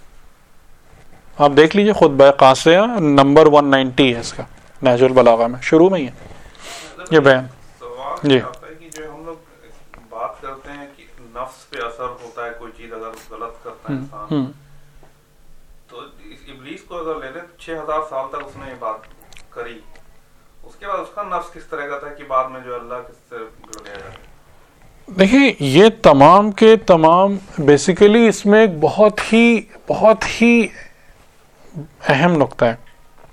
آپ دیکھ لیجئے خطبہ قاصعہ نمبر ایک سو نوے ہے اس کا نہج البلاغہ میں، شروع میں ہی ہے یہ بیان. جی جو ہم لوگ بات کرتے ہیں کہ نفس پہ اثر ہوتا ہے کوئی چیز اگر غلط کرتا ہے انسان، تو ابلیس کو اگر لے لیں تو چھ ہزار سال تک اس نے یہ بات کری، اس کے بعد اس کا نفس کس طرح کا تھا کہ بعد میں جو اللہ کس سے جڑ گیا جائے. دیکھیں یہ تمام کے تمام بیسیکلی اس میں ایک بہت ہی بہت ہی اہم نقطہ ہے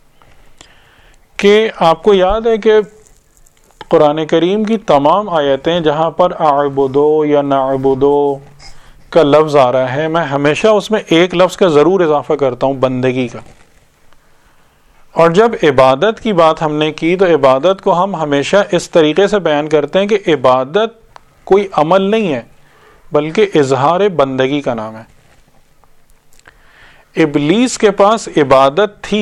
کہ آپ کو یاد ہے کہ قرآن کریم کی تمام آیتیں جہاں پر اعبدو یا نعبدو کا لفظ آ رہا ہے، میں ہمیشہ اس میں ایک لفظ کا ضرور اضافہ کرتا ہوں، بندگی کا. اور جب عبادت کی بات ہم نے کی تو عبادت کو ہم ہمیشہ اس طریقے سے بیان کرتے ہیں کہ عبادت کوئی عمل نہیں ہے بلکہ اظہار بندگی کا نام ہے. ابلیس کے پاس عبادت تھی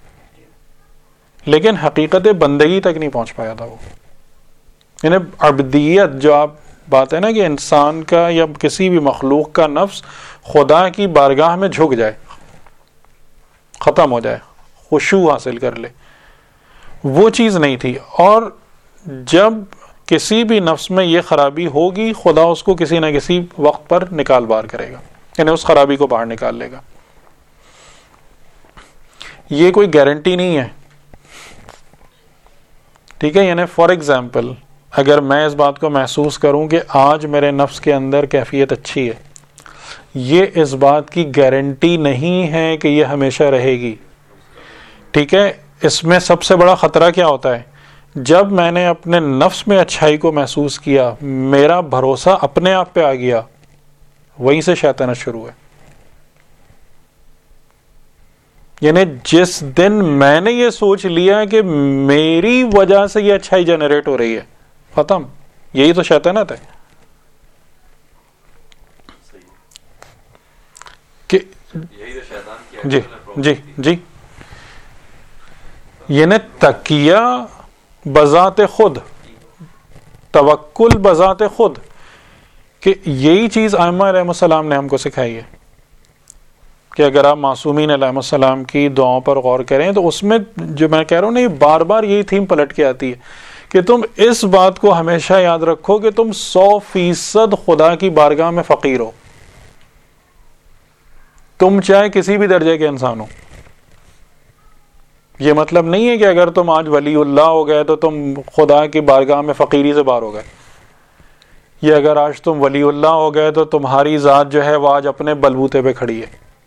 لیکن حقیقت بندگی تک نہیں پہنچ پایا تھا وہ. یعنی عبدیت جو آپ بات ہے نا کہ انسان کا یا کسی بھی مخلوق کا نفس خدا کی بارگاہ میں جھک جائے، ختم ہو جائے، خشوع حاصل کر لے، وہ چیز نہیں تھی. اور جب کسی بھی نفس میں یہ خرابی ہوگی خدا اس کو کسی نہ کسی وقت پر نکال بار کرے گا، یعنی اس خرابی کو باہر نکال لے گا. یہ کوئی گارنٹی نہیں ہے، ٹھیک ہے. یعنی فار ایگزامپل اگر میں اس بات کو محسوس کروں کہ آج میرے نفس کے اندر کیفیت اچھی ہے، یہ اس بات کی گارنٹی نہیں ہے کہ یہ ہمیشہ رہے گی. ٹھیک ہے، اس میں سب سے بڑا خطرہ کیا ہوتا ہے؟ جب میں نے اپنے نفس میں اچھائی کو محسوس کیا، میرا بھروسہ اپنے آپ پہ آ گیا، وہیں سے شیطنت شروع ہے. یعنی جس دن میں نے یہ سوچ لیا کہ میری وجہ سے یہ اچھائی جنریٹ ہو رہی ہے، ختم. یہی تو شیطنت ہے کہ جی جی جی یعنی تقیہ بذات خود، توکل بذات خود، کہ یہی چیز ائمہ علیہ السلام نے ہم کو سکھائی ہے کہ اگر آپ معصومین علیہ السلام کی دعاؤں پر غور کریں تو اس میں جو میں کہہ رہا ہوں نا، یہ بار بار یہی تھیم پلٹ کے آتی ہے کہ تم اس بات کو ہمیشہ یاد رکھو کہ تم سو فیصد خدا کی بارگاہ میں فقیر ہو، تم چاہے کسی بھی درجے کے انسان ہو. یہ مطلب نہیں ہے کہ اگر تم آج ولی اللہ ہو گئے تو تم خدا کی بارگاہ میں فقیری سے باہر ہو گئے، یا اگر آج تم ولی اللہ ہو گئے تو تمہاری ذات جو ہے وہ آج اپنے بلبوتے پہ کھڑی ہے.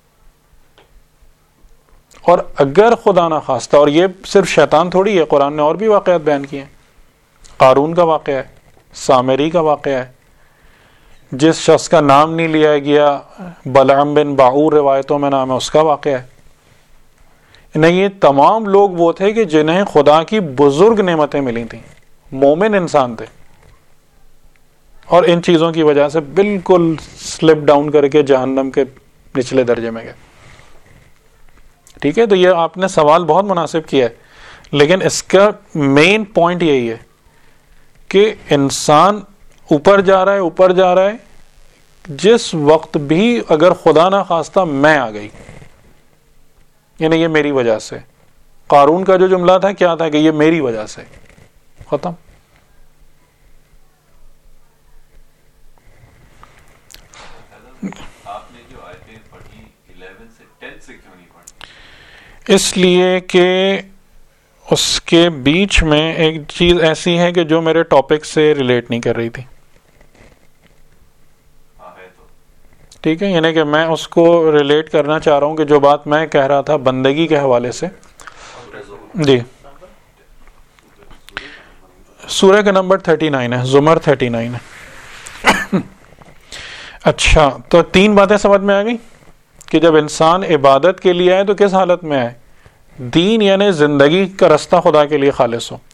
اور اگر خدا نہ خواستہ، اور یہ صرف شیطان تھوڑی ہے، قرآن نے اور بھی واقعات بیان کیے ہیں. قارون کا واقعہ ہے، سامری کا واقعہ ہے، جس شخص کا نام نہیں لیا گیا بلعم بن باعور روایتوں میں نام ہے، اس کا واقعہ ہے. نہیں، یہ تمام لوگ وہ تھے کہ جنہیں خدا کی بزرگ نعمتیں ملی تھیں، مومن انسان تھے، اور ان چیزوں کی وجہ سے بالکل سلپ ڈاؤن کر کے جہنم کے نچلے درجے میں گئے. ٹھیک ہے، تو یہ آپ نے سوال بہت مناسب کیا ہے، لیکن اس کا مین پوائنٹ یہی ہے کہ انسان اوپر جا رہا ہے اوپر جا رہا ہے جس وقت بھی اگر خدا نہ خواستہ میں آ گئی، یعنی یہ میری وجہ سے. قارون کا جو جملہ تھا کیا تھا کہ یہ میری وجہ سے، ختم. آپ نے جو آیتیں پڑھی الیون سے ٹین سے کیوں نہیں پڑھی؟ اس لیے کہ اس کے بیچ میں ایک چیز ایسی ہے کہ جو میرے ٹاپک سے ریلیٹ نہیں کر رہی تھی. ٹھیک ہے، یعنی کہ میں اس کو ریلیٹ کرنا چاہ رہا ہوں کہ جو بات میں کہہ رہا تھا بندگی کے حوالے سے. جی، سورہ کا نمبر تھرٹی نائن ہے، زمر تھرٹی نائن ہے. اچھا، تو تین باتیں سمجھ میں آ گئی کہ جب انسان عبادت کے لیے آئے تو کس حالت میں آئے؟ دین یعنی زندگی کا رستہ خدا کے لیے خالص ہو،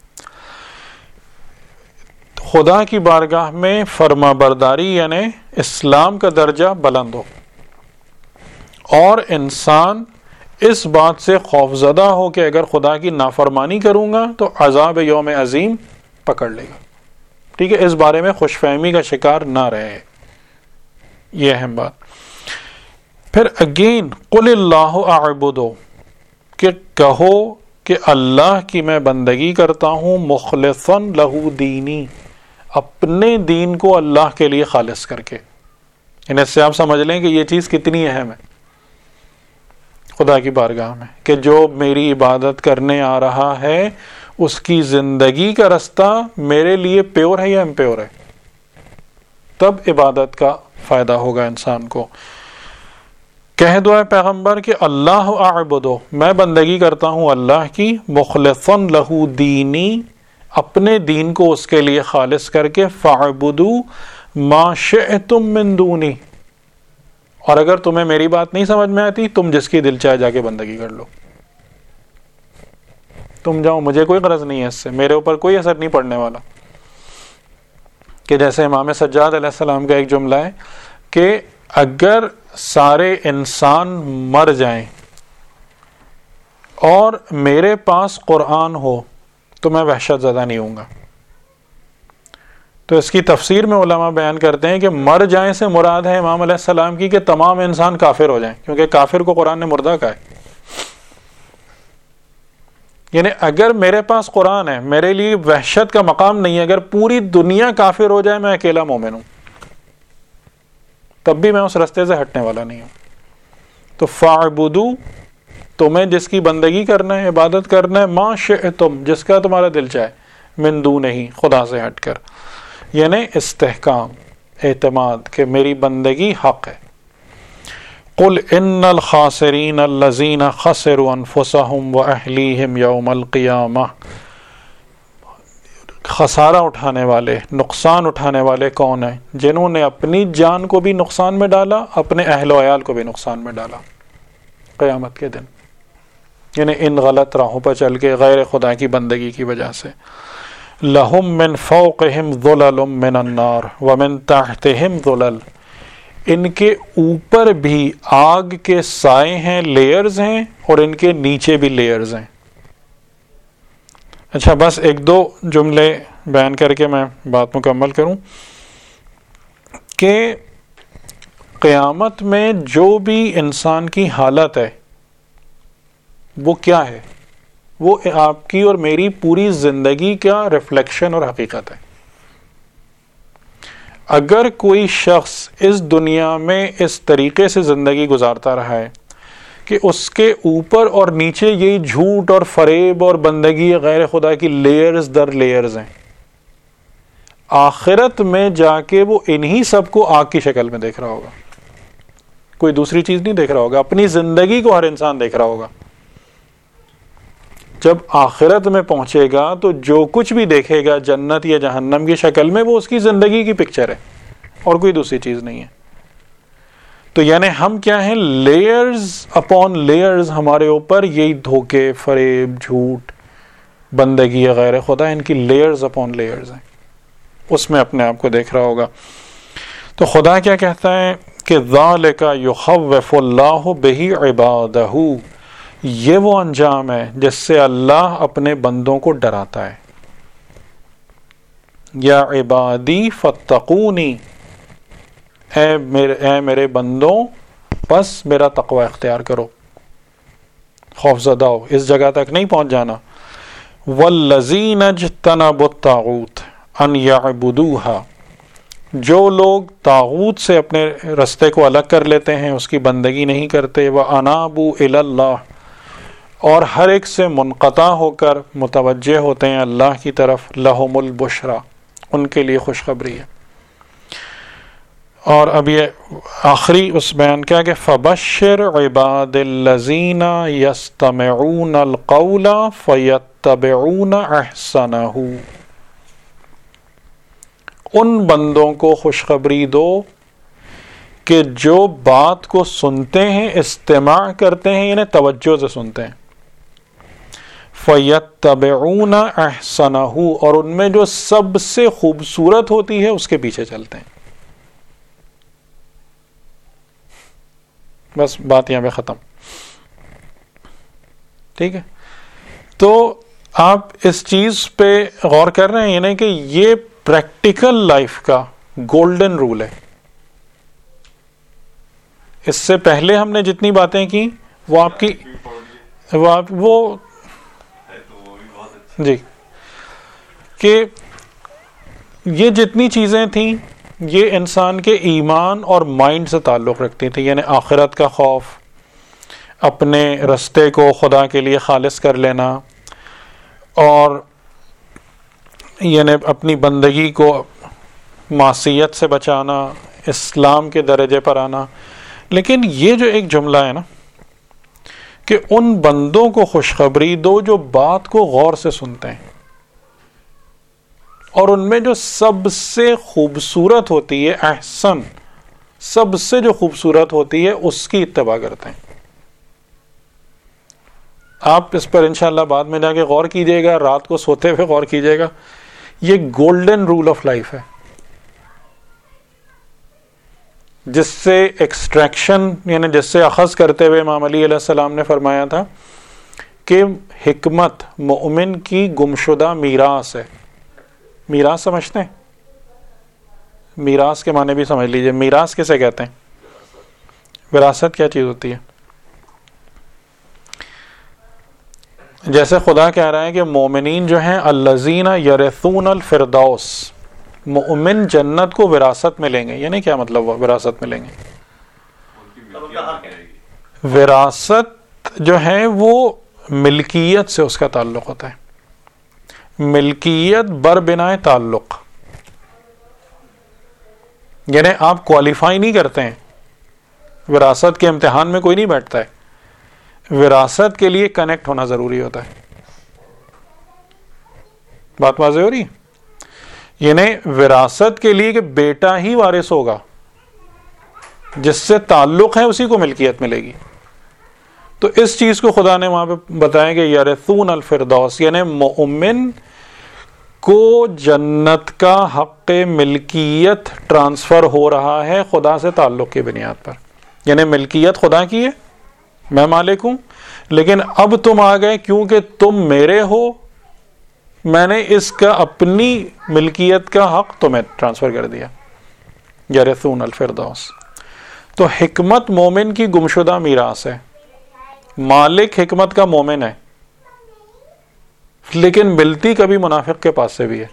خدا کی بارگاہ میں فرما برداری یعنی اسلام کا درجہ بلند ہو، اور انسان اس بات سے خوفزدہ ہو کہ اگر خدا کی نافرمانی کروں گا تو عذاب یوم عظیم پکڑ لے گا. ٹھیک ہے، اس بارے میں خوش فہمی کا شکار نہ رہے، یہ اہم بات. پھر اگین قل اللہ اعبدو، کہ کہو کہ اللہ کی میں بندگی کرتا ہوں، مخلصا لہ دینی، اپنے دین کو اللہ کے لیے خالص کر کے. یعنی اس سے آپ سمجھ لیں کہ یہ چیز کتنی اہم ہے خدا کی بارگاہ میں، کہ جو میری عبادت کرنے آ رہا ہے اس کی زندگی کا رستہ میرے لیے پیور ہے یا امپیور ہے، تب عبادت کا فائدہ ہوگا انسان کو. کہہ دو اے پیغمبر کہ اللہ اعبدو، میں بندگی کرتا ہوں اللہ کی، مخلصا لہ دینی، اپنے دین کو اس کے لیے خالص کر کے، فاعبدوا ما شئتم من دونی، اور اگر تمہیں میری بات نہیں سمجھ میں آتی تم جس کی دل چاہے جا کے بندگی کر لو، تم جاؤ، مجھے کوئی غرض نہیں ہے اس سے، میرے اوپر کوئی اثر نہیں پڑنے والا. کہ جیسے امام سجاد علیہ السلام کا ایک جملہ ہے کہ اگر سارے انسان مر جائیں اور میرے پاس قرآن ہو تو میں وحشت زدہ نہیں ہوں گا. تو اس کی تفسیر میں علماء بیان کرتے ہیں کہ مر جائیں سے مراد ہے امام علیہ السلام کی کہ تمام انسان کافر ہو جائیں، کیونکہ کافر کو قرآن نے مردہ کہا ہے. یعنی اگر میرے پاس قرآن ہے، میرے لیے وحشت کا مقام نہیں ہے، اگر پوری دنیا کافر ہو جائے میں اکیلا مومن ہوں، تب بھی میں اس رستے سے ہٹنے والا نہیں ہوں. تو فاعبدو، تمہیں جس کی بندگی کرنا ہے، عبادت کرنا ہے، ما شئتم، جس کا تمہارا دل چاہے، من دون نہیں، خدا سے ہٹ کر. یعنی استحکام، اعتماد کہ میری بندگی حق ہے. قل ان الخاسرین الذین خسروا انفسهم واہلیہم یوم القیامہ، خسارہ اٹھانے والے، نقصان اٹھانے والے کون ہیں؟ جنہوں نے اپنی جان کو بھی نقصان میں ڈالا، اپنے اہل و عیال کو بھی نقصان میں ڈالا قیامت کے دن، یعنی ان غلط راہوں پر چل کے غیر خدا کی بندگی کی وجہ سے۔ لہم من فوقہم ظلل من النار ومن تحتہم ظلل، ان کے اوپر بھی آگ کے سائے ہیں، لیئرز ہیں، اور ان کے نیچے بھی لیئرز ہیں۔ اچھا بس ایک دو جملے بیان کر کے میں بات مکمل کروں کہ قیامت میں جو بھی انسان کی حالت ہے وہ کیا ہے؟ وہ آپ کی اور میری پوری زندگی کا ریفلیکشن اور حقیقت ہے۔ اگر کوئی شخص اس دنیا میں اس طریقے سے زندگی گزارتا رہا ہے کہ اس کے اوپر اور نیچے یہی جھوٹ اور فریب اور بندگی غیر خدا کی لیئرز در لیئرز ہیں، آخرت میں جا کے وہ انہی سب کو آگ کی شکل میں دیکھ رہا ہوگا، کوئی دوسری چیز نہیں دیکھ رہا ہوگا، اپنی زندگی کو ہر انسان دیکھ رہا ہوگا۔ جب آخرت میں پہنچے گا تو جو کچھ بھی دیکھے گا جنت یا جہنم کی شکل میں، وہ اس کی زندگی کی پکچر ہے اور کوئی دوسری چیز نہیں ہے۔ تو یعنی ہم کیا ہیں؟ لیئرز اپون لیئرز ہمارے اوپر یہی دھوکے، فریب، جھوٹ، بندگی غیر خدا، ان کی لیئرز اپون لیئرز ہیں، اس میں اپنے آپ کو دیکھ رہا ہوگا۔ تو خدا کیا کہتا ہے کہ ذالک یخوف اللہ بہ عبادہ، یہ وہ انجام ہے جس سے اللہ اپنے بندوں کو ڈراتا ہے۔ یا عبادی فاتقونی، اے میرے اے میرے بندوں بس میرا تقوی اختیار کرو، خوف زدہ ہو، اس جگہ تک نہیں پہنچ جانا۔ والذین اجتنبوا الطاغوت ان یعبدوها، جو لوگ طاغوت سے اپنے رستے کو الگ کر لیتے ہیں، اس کی بندگی نہیں کرتے، وانابوا الی اللہ، اور ہر ایک سے منقطع ہو کر متوجہ ہوتے ہیں اللہ کی طرف، لہم البشرا، ان کے لیے خوشخبری ہے۔ اور اب یہ آخری اس بیان کیا کہ فبشر عباد الذین یستمعون القول فیتبعون احسنہ، ان بندوں کو خوشخبری دو کہ جو بات کو سنتے ہیں، استماع کرتے ہیں، یعنی توجہ سے سنتے ہیں، فیتبعون احسنہ، اور ان میں جو سب سے خوبصورت ہوتی ہے اس کے پیچھے چلتے ہیں۔ بس بات یہاں پہ ختم، ٹھیک ہے؟ تو آپ اس چیز پہ غور کر رہے ہیں، یعنی کہ یہ پریکٹیکل لائف کا گولڈن رول ہے۔ اس سے پہلے ہم نے جتنی باتیں کی وہ آپ کی وہ آپ وہ جی کہ یہ جتنی چیزیں تھیں یہ انسان کے ایمان اور مائنڈ سے تعلق رکھتی تھی، یعنی آخرت کا خوف، اپنے رستے کو خدا کے لیے خالص کر لینا، اور یعنی اپنی بندگی کو معصیت سے بچانا، اسلام کے درجے پر آنا۔ لیکن یہ جو ایک جملہ ہے نا کہ ان بندوں کو خوشخبری دو جو بات کو غور سے سنتے ہیں اور ان میں جو سب سے خوبصورت ہوتی ہے، احسن، سب سے جو خوبصورت ہوتی ہے اس کی اتباع کرتے ہیں۔ آپ اس پر انشاءاللہ بعد میں جا کے غور کیجئے گا، رات کو سوتے ہوئے غور کیجئے گا، یہ گولڈن رول آف لائف ہے جس سے ایکسٹریکشن، یعنی جس سے اخذ کرتے ہوئے امام علی علیہ السلام نے فرمایا تھا کہ حکمت مومن کی گمشدہ میراث ہے۔ میراث سمجھتے ہیں؟ میراث کے معنی بھی سمجھ لیجئے۔ میراث کسے کہتے ہیں؟ وراثت کیا چیز ہوتی ہے؟ جیسے خدا کہہ رہا ہے کہ مومنین جو ہیں الذین یرثون الفردوس، مومن جنت کو وراثت میں لیں گے۔ یعنی کیا مطلب ہوا وراثت میں لیں گے؟ وراثت جو ہے وہ ملکیت سے اس کا تعلق ہوتا ہے، ملکیت بر بنائے تعلق، یعنی آپ کوالیفائی نہیں کرتے ہیں وراثت کے امتحان میں کوئی نہیں بیٹھتا ہے، وراثت کے لیے کنیکٹ ہونا ضروری ہوتا ہے. بات واضح ہو رہی ہے؟ یعنی وراثت کے لیے کہ بیٹا ہی وارث ہوگا، جس سے تعلق ہے اسی کو ملکیت ملے گی. تو اس چیز کو خدا نے وہاں پہ بتایا کہ یرثون الفردوس، یعنی مومن کو جنت کا حق ملکیت ٹرانسفر ہو رہا ہے خدا سے تعلق کی بنیاد پر. یعنی ملکیت خدا کی ہے، میں مالک ہوں، لیکن اب تم آ گئے کیونکہ تم میرے ہو، میں نے اس کا اپنی ملکیت کا حق تمہیں ٹرانسفر کر دیا. یرثون الفردوس. تو حکمت مومن کی گمشدہ میراث ہے. مالک حکمت کا مومن ہے، لیکن ملتی کبھی منافق کے پاس سے بھی ہے.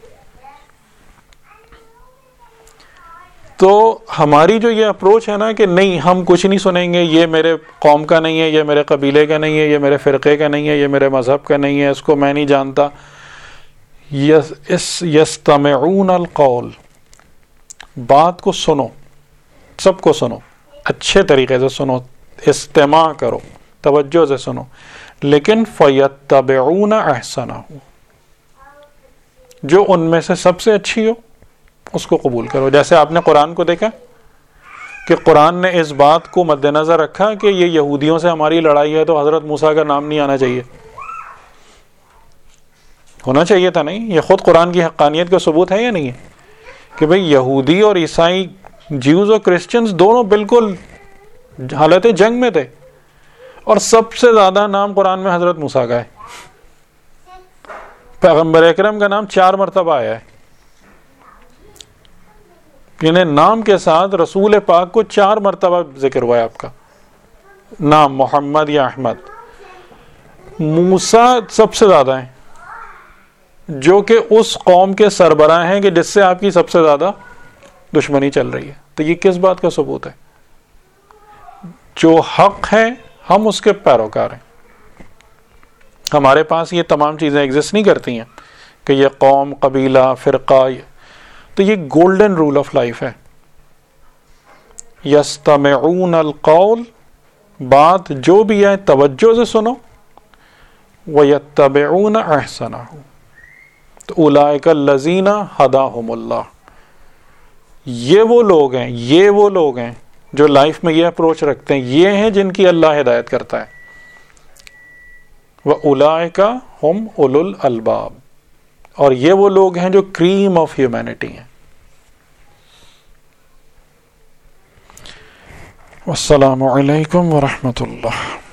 تو ہماری جو یہ اپروچ ہے نا کہ نہیں ہم کچھ نہیں سنیں گے، یہ میرے قوم کا نہیں ہے، یہ میرے قبیلے کا نہیں ہے، یہ میرے فرقے کا نہیں ہے، یہ میرے مذہب کا نہیں ہے، اس کو میں نہیں جانتا. یس یستمعون القول، بات کو سنو، سب کو سنو، اچھے طریقے سے سنو، استماع کرو، توجہ سے سنو، لیکن فیتبعون احسنہ، جو ان میں سے سب سے اچھی ہو اس کو قبول کرو. جیسے آپ نے قرآن کو دیکھا کہ قرآن نے اس بات کو مد نظر رکھا کہ یہ یہودیوں سے ہماری لڑائی ہے تو حضرت موسیٰ کا نام نہیں آنا چاہیے. ہونا چاہیے تھا نہیں؟ یہ خود قرآن کی حقانیت کا ثبوت ہے یا نہیں ہے کہ بھئی یہودی اور عیسائی، جیوز اور کرسچنز دونوں بالکل حالت جنگ میں تھے، اور سب سے زیادہ نام قرآن میں حضرت موسیٰ کا ہے. پیغمبر اکرم کا نام چار مرتبہ آیا ہے، یعنی نام کے ساتھ رسول پاک کو چار مرتبہ ذکر ہوا ہے آپ کا نام، محمد یا احمد. موسیٰ سب سے زیادہ ہیں، جو کہ اس قوم کے سربراہ ہیں کہ جس سے آپ کی سب سے زیادہ دشمنی چل رہی ہے. تو یہ کس بات کا ثبوت ہے؟ جو حق ہے ہم اس کے پیروکار ہیں. ہمارے پاس یہ تمام چیزیں ایگزسٹ نہیں کرتی ہیں کہ یہ قوم، قبیلہ، فرقہ. تو یہ گولڈن رول آف لائف ہے. یستمعون القول، بات جو بھی ہے توجہ سے سنو، ویتبعون احسنہ، تو اولئک الذین ھداھم اللہ. یہ وہ لوگ ہیں یہ وہ لوگ ہیں جو لائف میں یہ اپروچ رکھتے ہیں، یہ ہیں جن کی اللہ ہدایت کرتا ہے. وَأُولَئِكَ هُمْ أُولُو الْأَلْبَابِ، اور یہ وہ لوگ ہیں جو کریم آف ہیومینٹی ہیں. والسلام علیکم ورحمۃ اللہ.